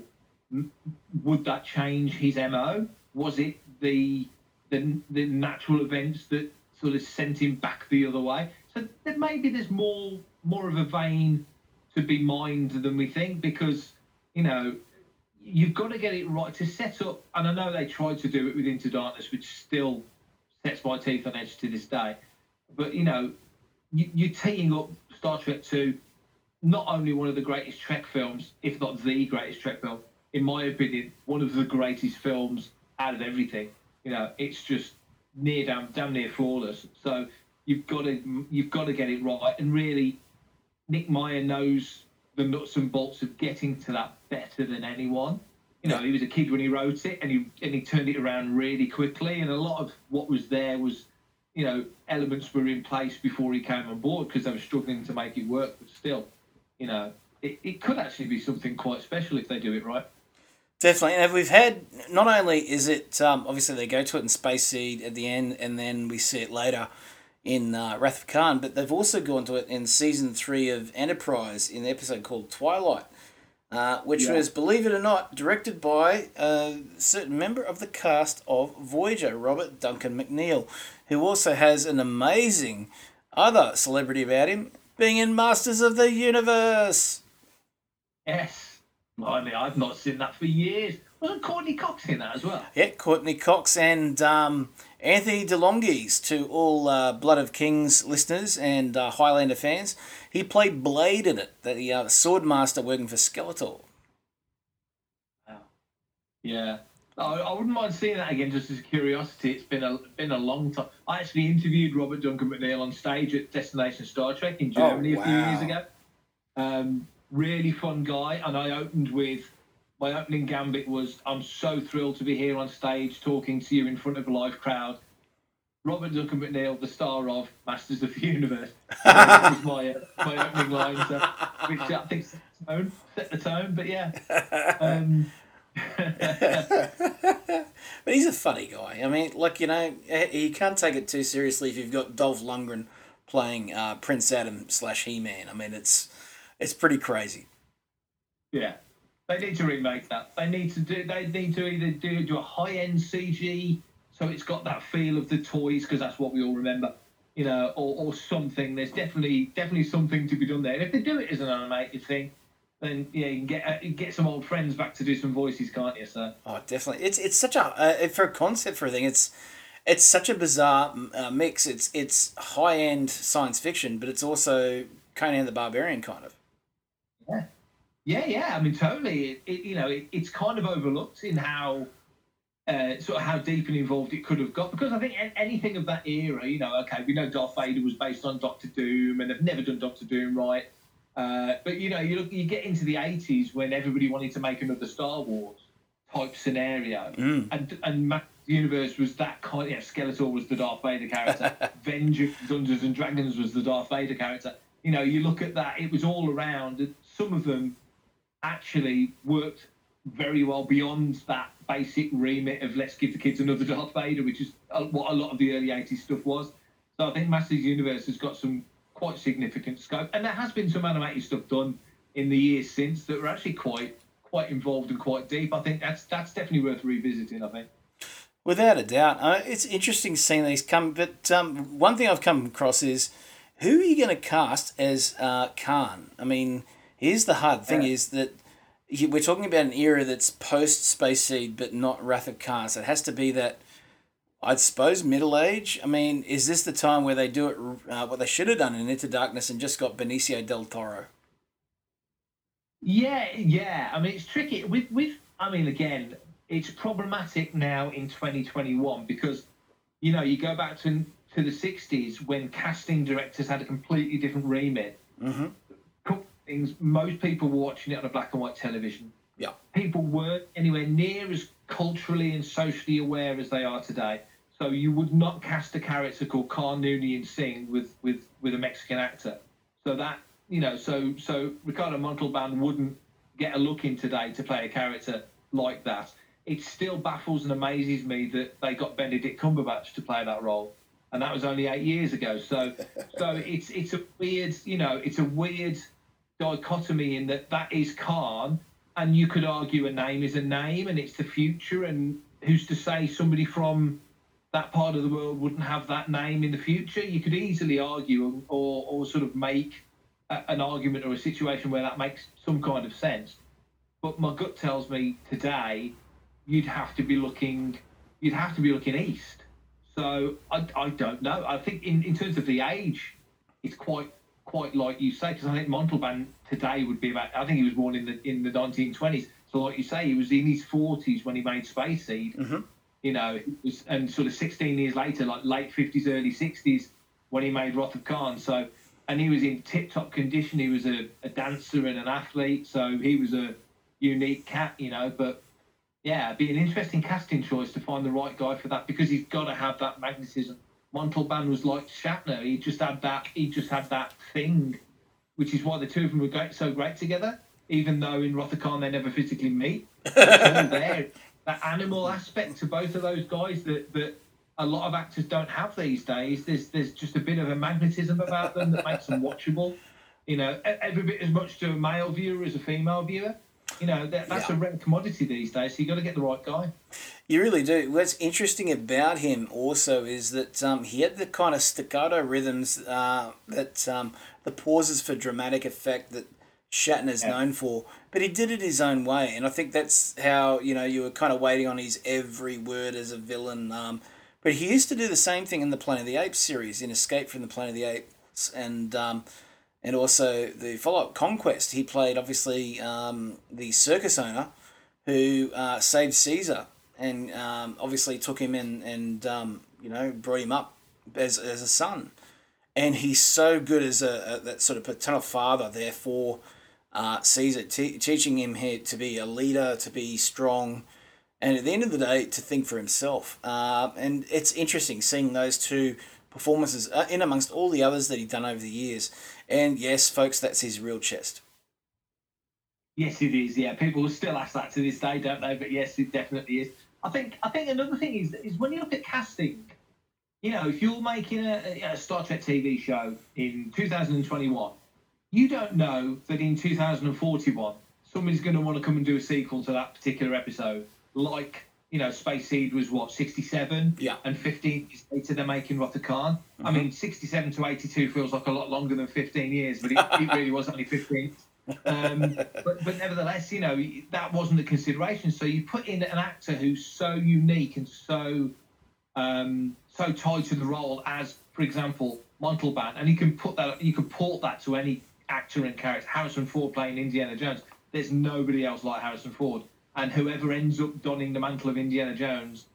would that change his M O? Was it the, the the natural events that sort of sent him back the other way? So then maybe there's more more of a vein to be mined than we think, because, you know, you've got to get it right to set up. And I know they tried to do it with Into Darkness, which still sets my teeth on edge to this day. But, you know, you, you're teeing up Star Trek two, not only one of the greatest Trek films, if not the greatest Trek film, in my opinion, one of the greatest films out of everything. You know, it's just near damn, damn near flawless. So you've got to you've got to get it right. And really, Nick Meyer knows the nuts and bolts of getting to that better than anyone. You know, he was a kid when he wrote it, and he and he turned it around really quickly. And a lot of what was there was, you know, elements were in place before he came on board because they were struggling to make it work. But still, you know, it, it could actually be something quite special if they do it right. Definitely, and we've had, not only is it, um, obviously they go to it in Space Seed at the end, and then we see it later in uh, Wrath of Khan, but they've also gone to it in Season three of Enterprise in the episode called Twilight, uh, which yeah. was, believe it or not, directed by a certain member of the cast of Voyager, Robert Duncan McNeil, who also has an amazing other celebrity about him, being in Masters of the Universe. Yes. Blimey, I've not seen that for years. Wasn't Courtney Cox in that as well? Yeah, Courtney Cox and um, Anthony DeLonghi, to all uh, Blood of Kings listeners and uh, Highlander fans. He played Blade in it, the uh, Swordmaster working for Skeletor. Wow. Yeah. I, I wouldn't mind seeing that again, just as a curiosity. It's been a been a long time. I actually interviewed Robert Duncan McNeil on stage at Destination Star Trek in Germany oh, wow. a few years ago. Um, really fun guy, and I opened with, my opening gambit was, I'm so thrilled to be here on stage talking to you in front of a live crowd. Robert Duncan McNeil, the star of Masters of the Universe. That was my, uh, my opening line, so, which I think set the tone, set the tone but yeah. Um, But he's a funny guy. I mean, like, you know, you can't take it too seriously if you've got Dolph Lundgren playing uh, Prince Adam slash He Man. I mean, it's it's pretty crazy. Yeah, they need to remake that. They need to do. They need to either do do a high end C G, so it's got that feel of the toys, because that's what we all remember. You know, or, or something. There's definitely definitely something to be done there. And if they do it as an animated thing, then yeah, you can get uh, get some old friends back to do some voices, can't you? So. Oh, definitely. It's it's such a uh, for a concept for a thing. It's it's such a bizarre uh, mix. It's it's high end science fiction, but it's also Conan the Barbarian kind of. Yeah, yeah, yeah. I mean, totally. It, it you know, it, it's kind of overlooked in how uh, sort of how deep and involved it could have got, because I think anything of that era, you know, okay, we know Darth Vader was based on Doctor Doom, and they've never done Doctor Doom right. Uh, but you know, you look, you get into the eighties when everybody wanted to make another Star Wars type scenario, mm. and and Master Universe was that kind. Yeah, Skeletor was the Darth Vader character. Vengeance, Dungeons and Dragons was the Darth Vader character. You know, you look at that; it was all around. And some of them actually worked very well beyond that basic remit of let's give the kids another Darth Vader, which is what a lot of the early eighties stuff was. So I think Masters Universe has got some quite significant scope, and there has been some animated stuff done in the years since that were actually quite quite involved and quite deep. I think that's that's definitely worth revisiting. I think, without a doubt, uh, it's interesting seeing these come. But um, one thing I've come across is who are you going to cast as uh, Khan? I mean, here's the hard thing: yeah. is that we're talking about an era that's post Space Seed, but not Wrath of Khan. So it has to be that. I suppose middle age. I mean, is this the time where they do it? Uh, what they should have done in Into Darkness and just got Benicio del Toro? Yeah, yeah. I mean, it's tricky. With with. I mean, again, it's problematic now in twenty twenty-one because, you know, you go back to to the sixties when casting directors had a completely different remit. Mm-hmm. Couple things. Most people were watching it on a black and white television. Yeah. People weren't anywhere near as culturally and socially aware as they are today. So you would not cast a character called Khan Noonien Singh with, with, with a Mexican actor. So that, you know, so so Ricardo Montalban wouldn't get a look in today to play a character like that. It still baffles and amazes me that they got Benedict Cumberbatch to play that role, and that was only eight years ago. So so it's it's a weird, you know, it's a weird dichotomy in that that is Khan, and you could argue a name is a name, and it's the future, and who's to say somebody from that part of the world wouldn't have that name in the future? You could easily argue or, or sort of make a, an argument or a situation where that makes some kind of sense. But my gut tells me today you'd have to be looking, you'd have to be looking east. So I, I don't know. I think in, in terms of the age, it's quite quite like you say, because I think Montalban today would be about. I think he was born in the in the nineteen twenties. So like you say, he was in his forties when he made Space Seed. Mm-hmm. You know, it was, and sort of sixteen years later, like late fifties, early sixties, when he made Wrath of Khan. So, and he was in tip-top condition. He was a, a dancer and an athlete, so he was a unique cat, you know. But yeah, it'd be an interesting casting choice to find the right guy for that, because he's got to have that magnetism. Montalban was like Shatner. He just had that. He just had that thing, which is why the two of them were great, so great together. Even though in Wrath of Khan they never physically meet, it's all there. That animal aspect to both of those guys that, that a lot of actors don't have these days. There's there's just a bit of a magnetism about them that makes them watchable. You know, every bit as much to a male viewer as a female viewer. You know, that, that's yeah. a rare commodity these days, so you got to get the right guy. You really do. What's interesting about him also is that um, he had the kind of staccato rhythms, uh, that um, the pauses for dramatic effect that Shatner's yeah. known for, but he did it his own way, and I think that's how, you know, you were kind of waiting on his every word as a villain. Um, but he used to do the same thing in the Planet of the Apes series, in Escape from the Planet of the Apes, and um, and also the follow-up Conquest. He played, obviously, um, the circus owner who uh, saved Caesar, and um, obviously took him in and, um, you know, brought him up as as a son. And he's so good as a, a that sort of paternal father, therefore, Uh, Caesar, te- teaching him here to be a leader, to be strong, and at the end of the day, to think for himself. Uh, and it's interesting seeing those two performances uh, in amongst all the others that he's done over the years. And yes, folks, that's his real chest. Yes, it is. Yeah, people still ask that to this day, don't they? But yes, it definitely is. I think. I think another thing is is when you look at casting. You know, if you're making a, a Star Trek T V show in two thousand twenty-one, you don't know that in two thousand forty-one somebody's going to want to come and do a sequel to that particular episode. Like, you know, Space Seed was what, sixty-seven? Yeah. And fifteen years later they're making Wrath of Khan. Mm-hmm. I mean, sixty-seven to eighty-two feels like a lot longer than fifteen years, but it, it really was only fifteen. Um, but, but nevertheless, you know, that wasn't a consideration. So you put in an actor who's so unique and so um, so tied to the role as, for example, Montalban, and you can put that, you can port that to any actor and character. Harrison Ford playing Indiana Jones. There's nobody else like Harrison Ford, and whoever ends up donning the mantle of Indiana Jones,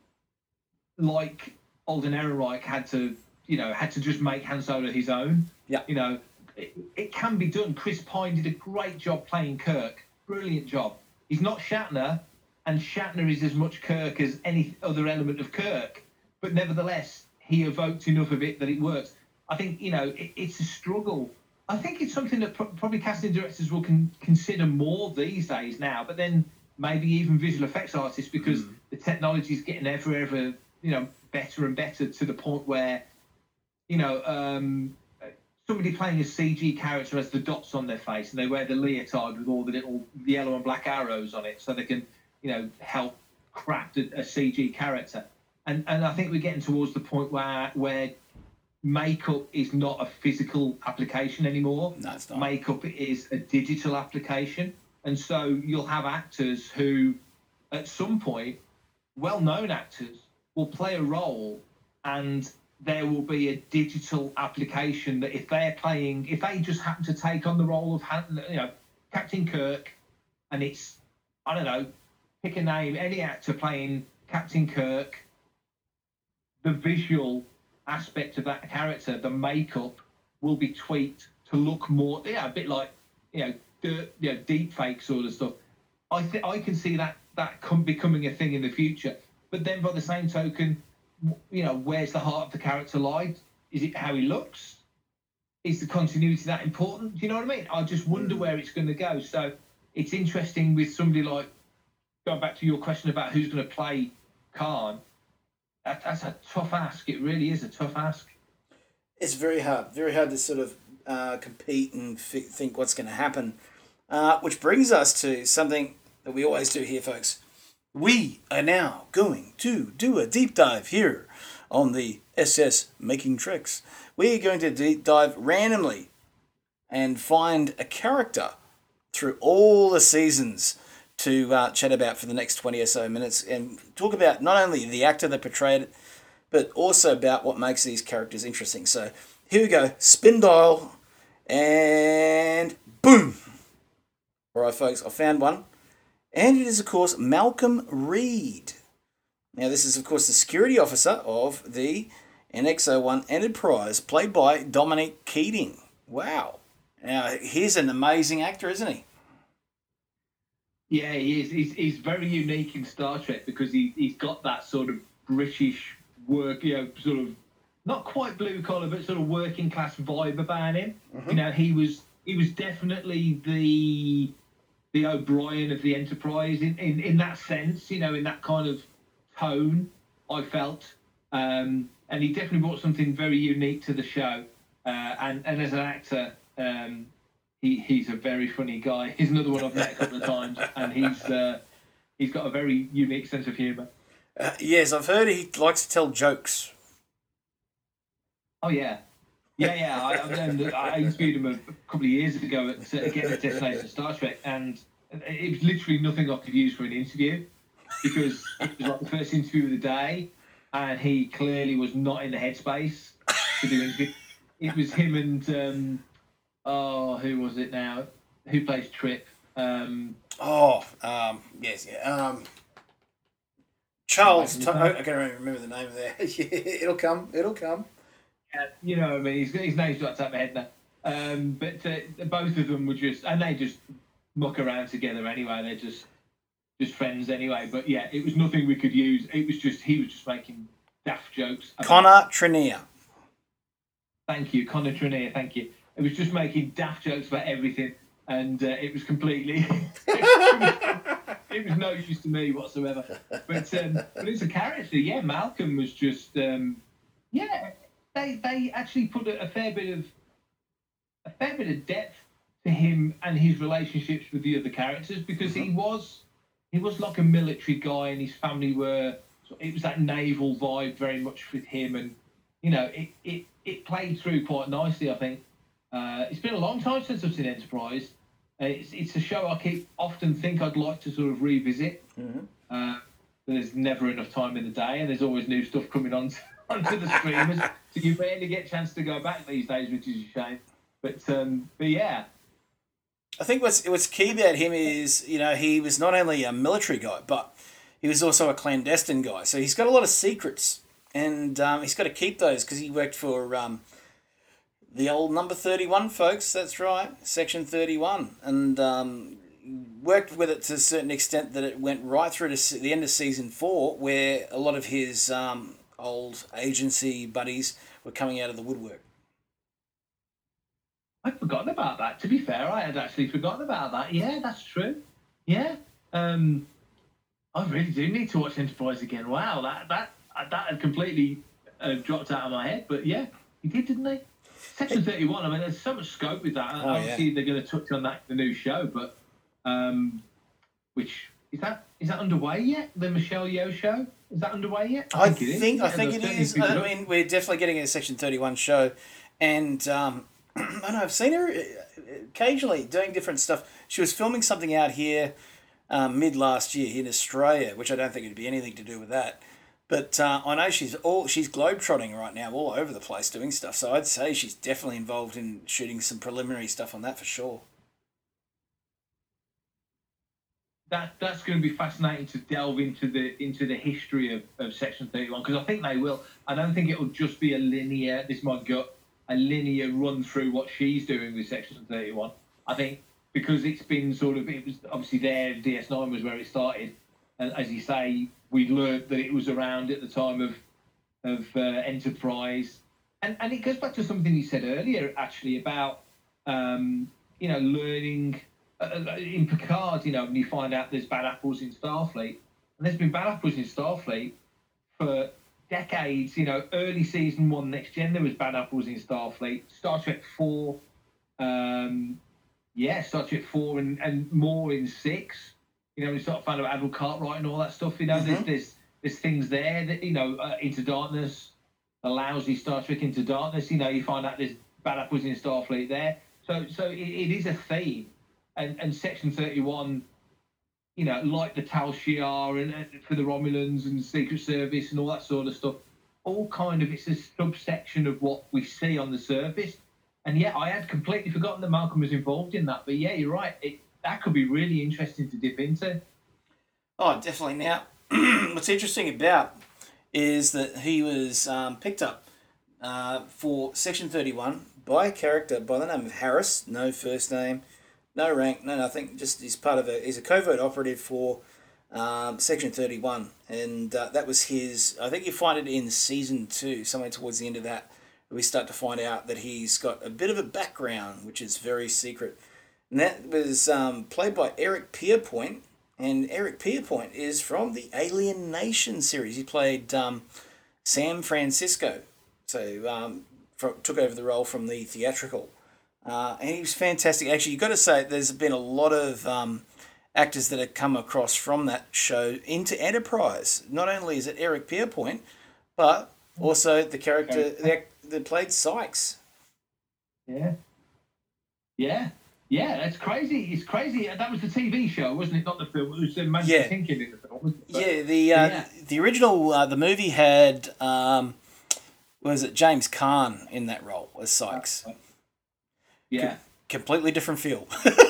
like Alden Ehrenreich had to, you know, had to just make Han Solo his own. Yeah, you know. It, it can be done. Chris Pine did a great job playing Kirk. Brilliant job. He's not Shatner, and Shatner is as much Kirk as any other element of Kirk. But nevertheless, he evoked enough of it that it works. I think, you know, it, it's a struggle. I think it's something that pro- probably casting directors will con- consider more these days now, but then maybe even visual effects artists, because mm. the technology is getting ever, ever, you know, better and better to the point where, you know, um, somebody playing a C G character has the dots on their face and they wear the leotard with all the little yellow and black arrows on it so they can, you know, help craft a, a C G character. And and I think we're getting towards the point where where makeup is not a physical application anymore. No, it's not. Makeup is a digital application. And so you'll have actors who, at some point, well-known actors, will play a role and there will be a digital application that if they're playing, if they just happen to take on the role of, you know, Captain Kirk, and it's, I don't know, pick a name, any actor playing Captain Kirk, the visual aspect of that character, the makeup will be tweaked to look more, yeah, a bit like, you know, dirt, you know, deep fake sort of stuff. I think I can see that that come, becoming a thing in the future. But then by the same token, you know, where's the heart of the character lie? Is it how he looks? Is the continuity that important? Do you know what I mean? I just wonder where it's going to go. So it's interesting with somebody like, going back to your question about who's going to play Khan, that, that's a tough ask. It really is a tough ask. It's very hard, very hard to sort of uh, compete and f- think what's going to happen. Uh, which brings us to something that we always do here, folks. We are now going to do a deep dive here on the S S Making Treks. We are going to deep dive randomly and find a character through all the seasons to uh, chat about for the next twenty or so minutes and talk about not only the actor that portrayed it, but also about what makes these characters interesting. So here we go. Spin dial and boom. All right, folks, I found one. And it is, of course, Malcolm Reed. Now, this is, of course, the security officer of the N X oh one Enterprise, played by Dominic Keating. Wow. Now, he's an amazing actor, isn't he? Yeah, he is. He's, he's very unique in Star Trek because he, he's got that sort of British work, you know, sort of, not quite blue collar, but sort of working class vibe about him. Mm-hmm. You know, he was he was definitely the... the O'Brien of the Enterprise in, in, in that sense, you know, in that kind of tone, I felt. Um, and he definitely brought something very unique to the show. Uh, and, and as an actor, um, he, he's a very funny guy. He's another one I've met a couple of times, and he's uh, he's got a very unique sense of humour. Uh, yes, I've heard he likes to tell jokes. Oh, yeah. Yeah, yeah. I, I, I interviewed him a couple of years ago at, again, at Destination Star Trek, and it was literally nothing I could use for an interview because it was like the first interview of the day, and he clearly was not in the headspace to do it. It was him and, um, oh, who was it now? Who plays Trip? Um, oh, um, yes, yeah. Um, Charles, T- I can't remember the name of that. Yeah, it'll come, it'll come. Uh, you know what I mean? His, his name's got to top my head now. Um, but uh, both of them were just, and they just muck around together anyway. They're just just friends anyway. But yeah, it was nothing we could use. It was just, he was just making daft jokes. Connor Trenier. Thank you, Connor Trenier, thank you. It was just making daft jokes about everything. and uh, it was completely it was no use to me whatsoever. But um, but as a character, yeah, Malcolm was just um, yeah. They they actually put a, a fair bit of a fair bit of depth to him and his relationships with the other characters, because he was he was like a military guy, and his family were. It was that naval vibe very much with him, and you know it it, it played through quite nicely. I think uh, it's been a long time since I've seen Enterprise. Uh, it's it's a show I keep often think I'd like to sort of revisit. Mm-hmm. Uh, but there's never enough time in the day, and there's always new stuff coming on to, onto the streamers, so you barely get a chance to go back these days, which is a shame. But um, but yeah. I think what's what's key about him is, you know, he was not only a military guy, but he was also a clandestine guy. So he's got a lot of secrets, and um, he's got to keep those because he worked for um, the old number thirty-one, folks. That's right, Section thirty-one, and um, worked with it to a certain extent that it went right through to se- the end of season four, where a lot of his um, old agency buddies were coming out of the woodwork. I'd forgotten about that. To be fair, I had actually forgotten about that. Yeah, that's true. Yeah. Um, I really do need to watch Enterprise again. Wow, that that that had completely uh, dropped out of my head. But yeah, he did, didn't he? Section thirty-one. I mean, there's so much scope with that. Oh, Obviously, yeah. they're going to touch on that in the new show. But um, which is that? Is that underway yet? The Michelle Yeoh show, is that underway yet? I it is. think I Yeah, think they'll it certainly is. pick it I up. mean, we're definitely getting a Section thirty-one show, and um, I don't know, I've seen her occasionally doing different stuff. She was filming something out here um, mid last year in Australia, which I don't think it'd be anything to do with that. But uh, I know she's all she's globetrotting right now, all over the place doing stuff. So I'd say she's definitely involved in shooting some preliminary stuff on that for sure. That that's going to be fascinating to delve into the into the history of, of Section thirty-one, because I think they will. I don't think it will just be a linear. This is my gut. A linear run through what she's doing with Section thirty-one. I think because it's been sort of, it was obviously there, D S nine was where it started. And as you say, we learned that it was around at the time of of uh, Enterprise. And and it goes back to something you said earlier, actually, about, um, you know, learning uh, in Picard, you know, when you find out there's bad apples in Starfleet. And there's been bad apples in Starfleet for decades. You know, early season one, Next Gen, there was bad apples in Starfleet. Star Trek four, um, yeah, Star Trek four, and, and more in six. You know, we start finding out Admiral Cartwright and all that stuff. You know, Mm-hmm. there's, there's there's things there that, you know, uh, Into Darkness, a lousy Star Trek Into Darkness. You know, you find out there's bad apples in Starfleet there. So so it, it is a theme, and and Section thirty-one. You know, like the Tal Shiar and, and for the Romulans and the Secret Service and all that sort of stuff, all kind of, it's a subsection of what we see on the surface. And yeah, I had completely forgotten that Malcolm was involved in that. But yeah, you're right. It, that could be really interesting to dip into. Oh, definitely. Now, what's interesting about is that he was um, picked up uh, for Section thirty-one by a character by the name of Harris, no first name, no rank, no nothing. Just he's part of a he's a covert operative for um, Section thirty-one, and uh, that was his. I think you find it in season two, somewhere towards the end of that. We start to find out that he's got a bit of a background, which is very secret, and that was um, played by Eric Pierpoint. And Eric Pierpoint is from the Alien Nation series. He played um, Sam Francisco, so um, fro- took over the role from the theatrical. Uh, and he was fantastic. Actually, you've got to say there's been a lot of um, actors that have come across from that show into Enterprise. Not only is it Eric Pierpoint, but also the character that, that played Sykes. Yeah. Yeah. Yeah, that's crazy. It's crazy. That was the T V show, wasn't it? Not the film. It was uh, Manchester Yeah. Tinkin in the film, wasn't it? But, Yeah, the uh, yeah. the original uh, the movie had um, was it James Caan in that role as Sykes. Yeah. Completely different feel.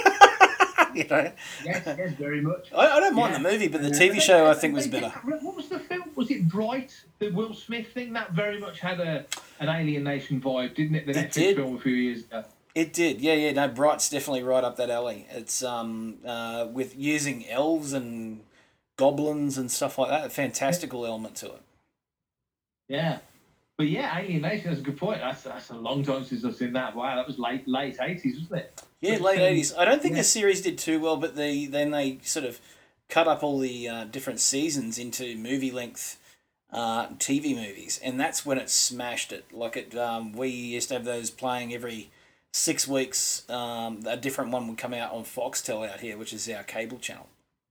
You know, Yes, yes, very much. I, I don't mind Yeah. the movie, but the Uh, T V they- show I they- think was they did- better. What was the film? Was it Bright, the Will Smith thing? That very much had a an Alien Nation vibe, didn't it? The It Netflix did. film a few years ago. It did, yeah, yeah. No, Bright's definitely right up that alley. It's um uh with using elves and goblins and stuff like that. A fantastical element to it. Yeah. but yeah, Alien Nation, that's a good point. That's that's a long time since I've seen that. Wow, that was late late eighties, wasn't it? Yeah, But, late um, eighties. I don't think yeah. the series did too well, but they then they sort of cut up all the uh, different seasons into movie length uh, T V movies, and that's when it smashed it. Like it, um, we used to have those playing every six weeks. Um, a different one would come out on Foxtel out here, which is our cable channel.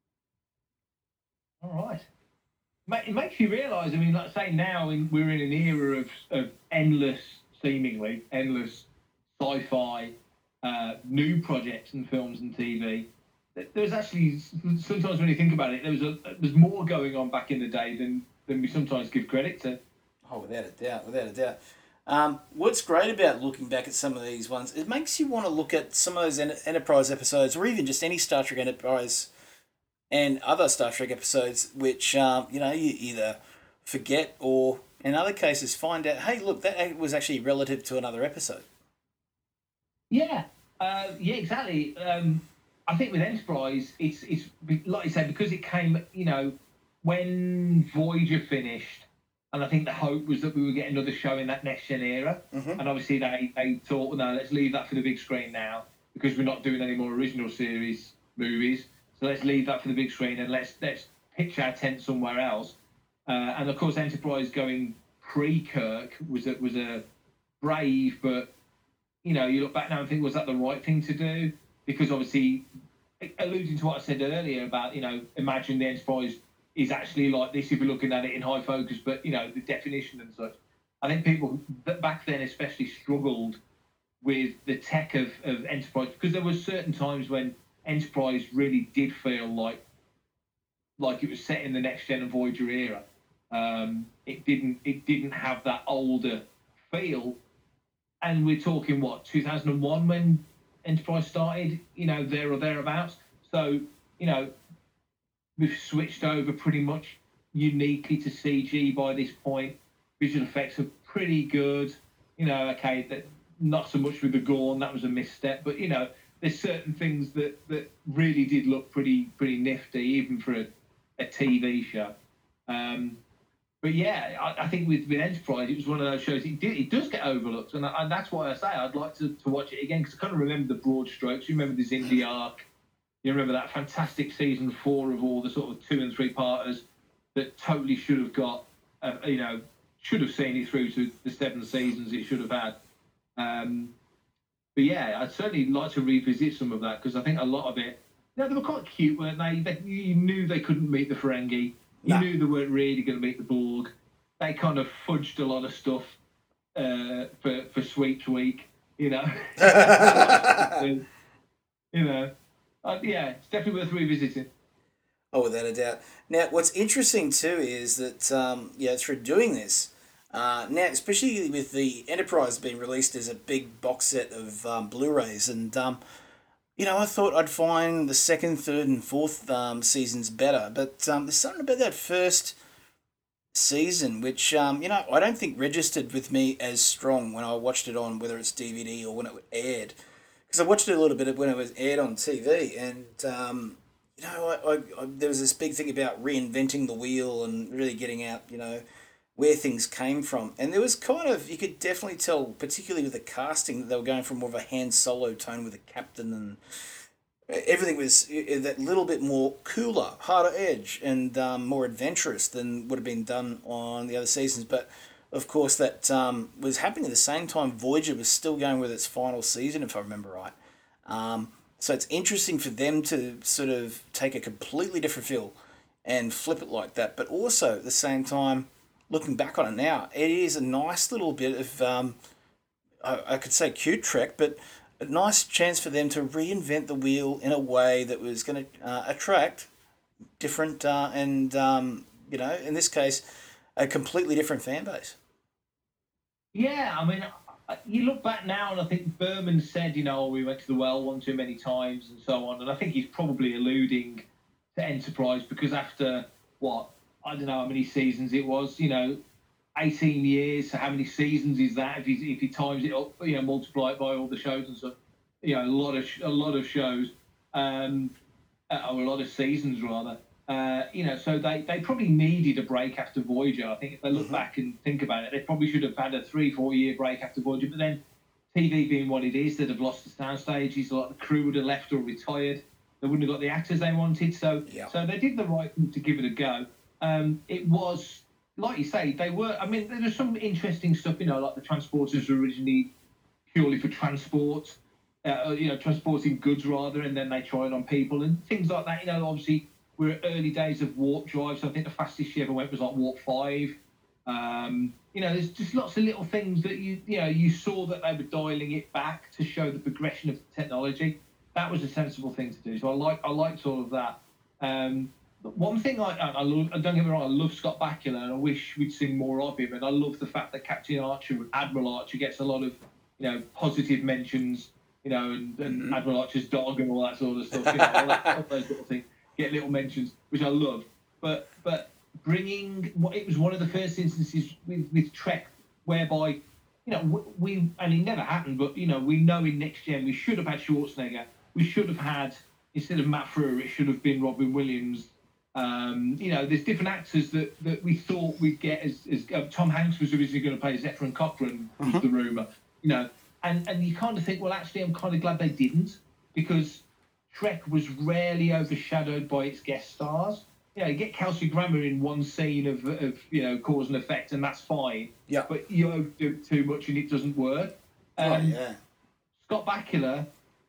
All right. Ma- It makes you realise. I mean, like say now in, we're in an era of, of endless, seemingly endless sci-fi uh, new projects and films and T V. Th- There's actually sometimes when you think about it, there was a there's more going on back in the day than than we sometimes give credit to. Oh, without a doubt, without a doubt. Um, what's great about looking back at some of these ones, it makes you want to look at some of those En- Enterprise episodes, or even just any Star Trek Enterprise and other Star Trek episodes, which um, you know you either forget or, in other cases, find out. Hey, look, that was actually relative to another episode. Yeah, uh, yeah, exactly. Um, I think with Enterprise, it's it's be- like you said, because it came, you know, when Voyager finished, and I think the hope was that we would get another show in that next gen era. Mhm. And obviously they they thought, no, let's leave that for the big screen now because we're not doing any more original series movies. So let's leave that for the big screen and let's let's pitch our tent somewhere else. Uh, and of course, Enterprise going pre-Kirk was a, was a brave but you know, you look back now and think, was that the right thing to do? Because obviously, alluding to what I said earlier about, you know, imagine the Enterprise is actually like this if you're looking at it in high focus, but, you know, the definition and such. I think people that back then especially struggled with the tech of, of Enterprise because there were certain times when Enterprise really did feel like like it was set in the next gen and Voyager era. Um, it didn't it didn't have that older feel. And we're talking what two thousand one when Enterprise started, you know, there or thereabouts. So, you know, we've switched over pretty much uniquely to C G by this point. Visual effects are pretty good. You know, okay, that not so much with the Gorn, that was a misstep, but you know, there's certain things that, that really did look pretty pretty nifty, even for a, a T V show. Um, But yeah, I, I think with, with Enterprise, it was one of those shows. It, did, it does get overlooked, and, I, and that's why I say I'd like to, to watch it again because I kind of remember the broad strokes. You remember the Xindi arc. You remember that fantastic season four of all the sort of two and three parters that totally should have got, uh, you know, should have seen it through to the seven seasons it should have had. Um, but yeah, I'd certainly like to revisit some of that because I think a lot of it, you know, they were quite cute, weren't they? they you knew they couldn't meet the Ferengi. You No. knew they weren't really going to meet the Borg. They kind of fudged a lot of stuff uh, for for Sweet Week, you know. you know, uh, yeah, it's definitely worth revisiting. Oh, without a doubt. Now, what's interesting too is that um, yeah, through doing this, uh, now especially with the Enterprise being released as a big box set of um, Blu-rays, and um, you know, I thought I'd find the second, third, and fourth um, seasons better, but um, there's something about that first season which um, you know I don't think registered with me as strong when I watched it on whether it's D V D or when it aired, because I watched it a little bit when it was aired on T V, and um, you know I, I, I there was this big thing about reinventing the wheel and really getting out you know where things came from, and there was kind of you could definitely tell, particularly with the casting, that they were going for more of a Han Solo tone with the captain, and everything was that little bit more cooler, harder edge, and um, more adventurous than would have been done on the other seasons. But of course, that um, was happening at the same time Voyager was still going with its final season, if I remember right. Um, so it's interesting for them to sort of take a completely different feel and flip it like that. But also at the same time, looking back on it now, it is a nice little bit of um, I, I could say cute Trek, but a nice chance for them to reinvent the wheel in a way that was going to uh, attract different uh, and um, you know in this case a completely different fan base. Yeah, I mean, I- you look back now, and I think Berman said, you know, we went to the well one too many times and so on, and I think he's probably alluding to Enterprise because after what I don't know how many seasons it was, you know, eighteen years. So how many seasons is that? If he if he times it up, you know, multiply it by all the shows and stuff, you know, a lot of sh- a lot of shows, um, uh, or a lot of seasons rather. Uh, you know, so they, they probably needed a break after Voyager. I think if they look mm-hmm. back and think about it, they probably should have had a three, four year break after Voyager. But then T V being what it is, they'd have lost the sound stages, a lot of the crew would have left or retired. They wouldn't have got the actors they wanted. So yeah. so they did the right thing to give it a go. Um, it was, like you say, they were, I mean, there was some interesting stuff, you know, like the transporters were originally purely for transport, uh, you know, transporting goods rather, and then they tried on people and things like that. You know, obviously, we're early days of warp drive, so I think the fastest she ever went was like warp five. Um, you know, there's just lots of little things that you, you know, you saw that they were dialing it back to show the progression of the technology. That was a sensible thing to do. So I like, I liked all of that. Um, one thing I, I love, don't get me wrong, I love Scott Bakula, and I wish we'd seen more of him. And I love the fact that Captain Archer, Admiral Archer, gets a lot of, you know, positive mentions, you know, and, and mm-hmm. Admiral Archer's dog and all that sort of stuff. You know, all, that, all those little things get little mentions, which I love. But but bringing, it was one of the first instances with, with Trek whereby, you know, we, and it never happened, but, you know, we know in Next Gen we should have had Schwarzenegger. We should have had, instead of Matt Frewer, it should have been Robin Williams. Um, you know, there's different actors that, that we thought we'd get as, as uh, Tom Hanks was originally going to play Zefram Cochrane, was uh-huh. the rumour, you know, and, and you kind of think, well, actually, I'm kind of glad they didn't, because Trek was rarely overshadowed by its guest stars. You know, you get Kelsey Grammer in one scene of, of you know, cause and effect, and that's fine. Yeah. But you overdo it too much and it doesn't work. Um, oh, yeah. Scott Bakula,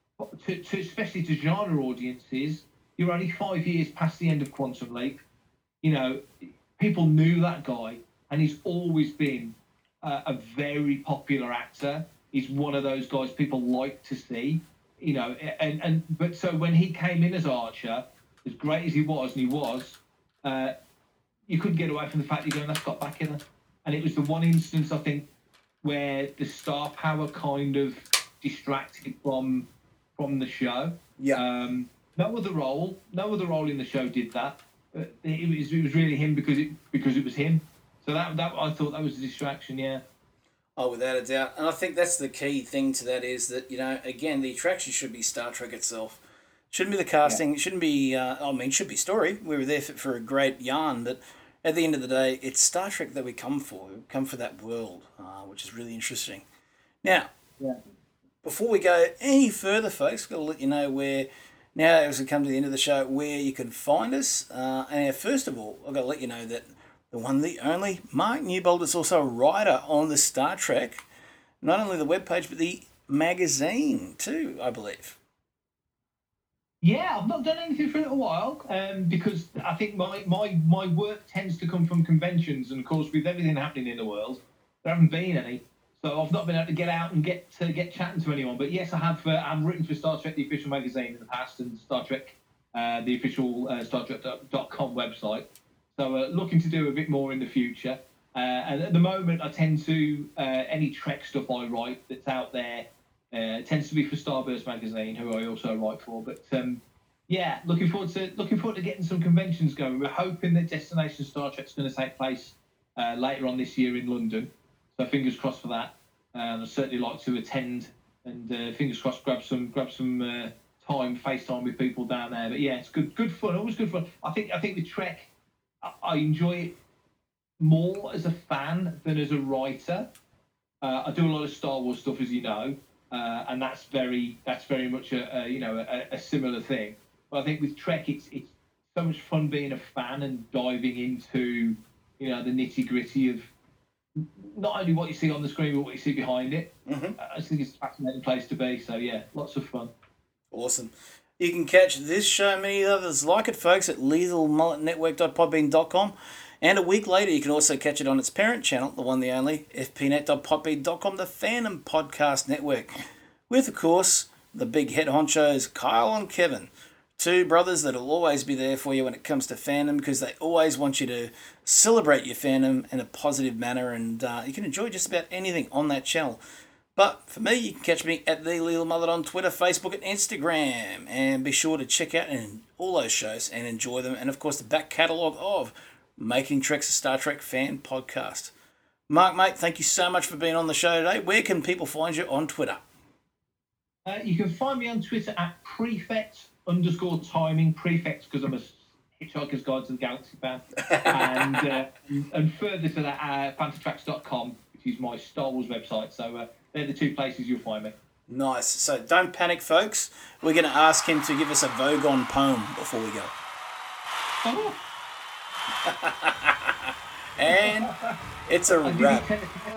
to, to, especially to genre audiences, you're only five years past the end of Quantum Leap. You know, people knew that guy, and he's always been uh, a very popular actor. He's one of those guys people like to see. You know, and, and but so when he came in as Archer, as great as he was, and he was, uh, you couldn't get away from the fact you're going, that's Scott Bakula. And it was the one instance, I think, where the star power kind of distracted from from the show. Yeah. Um, no other role, no other role in the show did that. It, it was it was really him because it because it was him. So that that I thought that was a distraction. Yeah. Oh, without a doubt. And I think that's the key thing to that is that, you know, again, the attraction should be Star Trek itself. Shouldn't be the casting. Yeah. It shouldn't be, uh, I mean, it should be story. We were there for, for a great yarn, but at the end of the day, it's Star Trek that we come for. We come for that world, uh, which is really interesting. Now, yeah. before we go any further, folks, I've got to let you know where, now as we come to the end of the show, where you can find us. Uh, and first of all, I've got to let you know that the one, the only, Mark Newbold is also a writer on the Star Trek, not only the webpage, but the magazine too, I believe. Yeah, I've not done anything for a little while um, because I think my, my, my work tends to come from conventions, and of course with everything happening in the world, there haven't been any, so I've not been able to get out and get to get chatting to anyone. But yes, I have. Uh, I've written for Star Trek, the official magazine, in the past, and Star Trek, uh, the official uh, Star Trek dot com website. So uh, looking to do a bit more in the future. Uh, and at the moment, I tend to uh, any Trek stuff I write that's out there. Uh, it tends to be for Starburst magazine, who I also write for. But um, yeah, looking forward to looking forward to getting some conventions going. We're hoping that Destination Star Trek's going to take place uh, later on this year in London. So fingers crossed for that. And I'd certainly like to attend, and uh, fingers crossed grab some grab some uh, time, FaceTime with people down there. But yeah, it's good good fun. Always good fun. I think I think with Trek, I, I enjoy it more as a fan than as a writer. Uh, I do a lot of Star Wars stuff, as you know. Uh, and that's very that's very much a, a you know a, a similar thing. But I think with Trek, it's it's so much fun being a fan and diving into you know the nitty gritty of not only what you see on the screen but what you see behind it. Mm-hmm. I think it's a fascinating place to be. So yeah, lots of fun. Awesome. You can catch this show and many others like it, folks, at lethal mullet network dot podbean dot com. And a week later, you can also catch it on its parent channel, the one, the only, f p net dot podbean dot com, the Fandom Podcast Network. With, of course, the big head honchos, Kyle and Kevin. Two brothers that will always be there for you when it comes to fandom, because they always want you to celebrate your fandom in a positive manner, and uh, you can enjoy just about anything on that channel. But for me, you can catch me at The Lethal Mullet on Twitter, Facebook, and Instagram. And be sure to check out and all those shows and enjoy them. And, of course, the back catalogue of Making Trek's a Star Trek Fan Podcast. Mark, mate, thank you so much for being on the show today. Where can people find you on Twitter? Uh, you can find me on Twitter at prefect underscore timing. Prefect because I'm a Hitchhiker's Guide to the Galaxy fan. and uh, and further to that, uh, fantasy tracks dot com, which is my Star Wars website. So uh, they're the two places you'll find me. Nice. So don't panic, folks. We're going to ask him to give us a Vogon poem before we go. Oh. And it's a I'll give wrap. you ten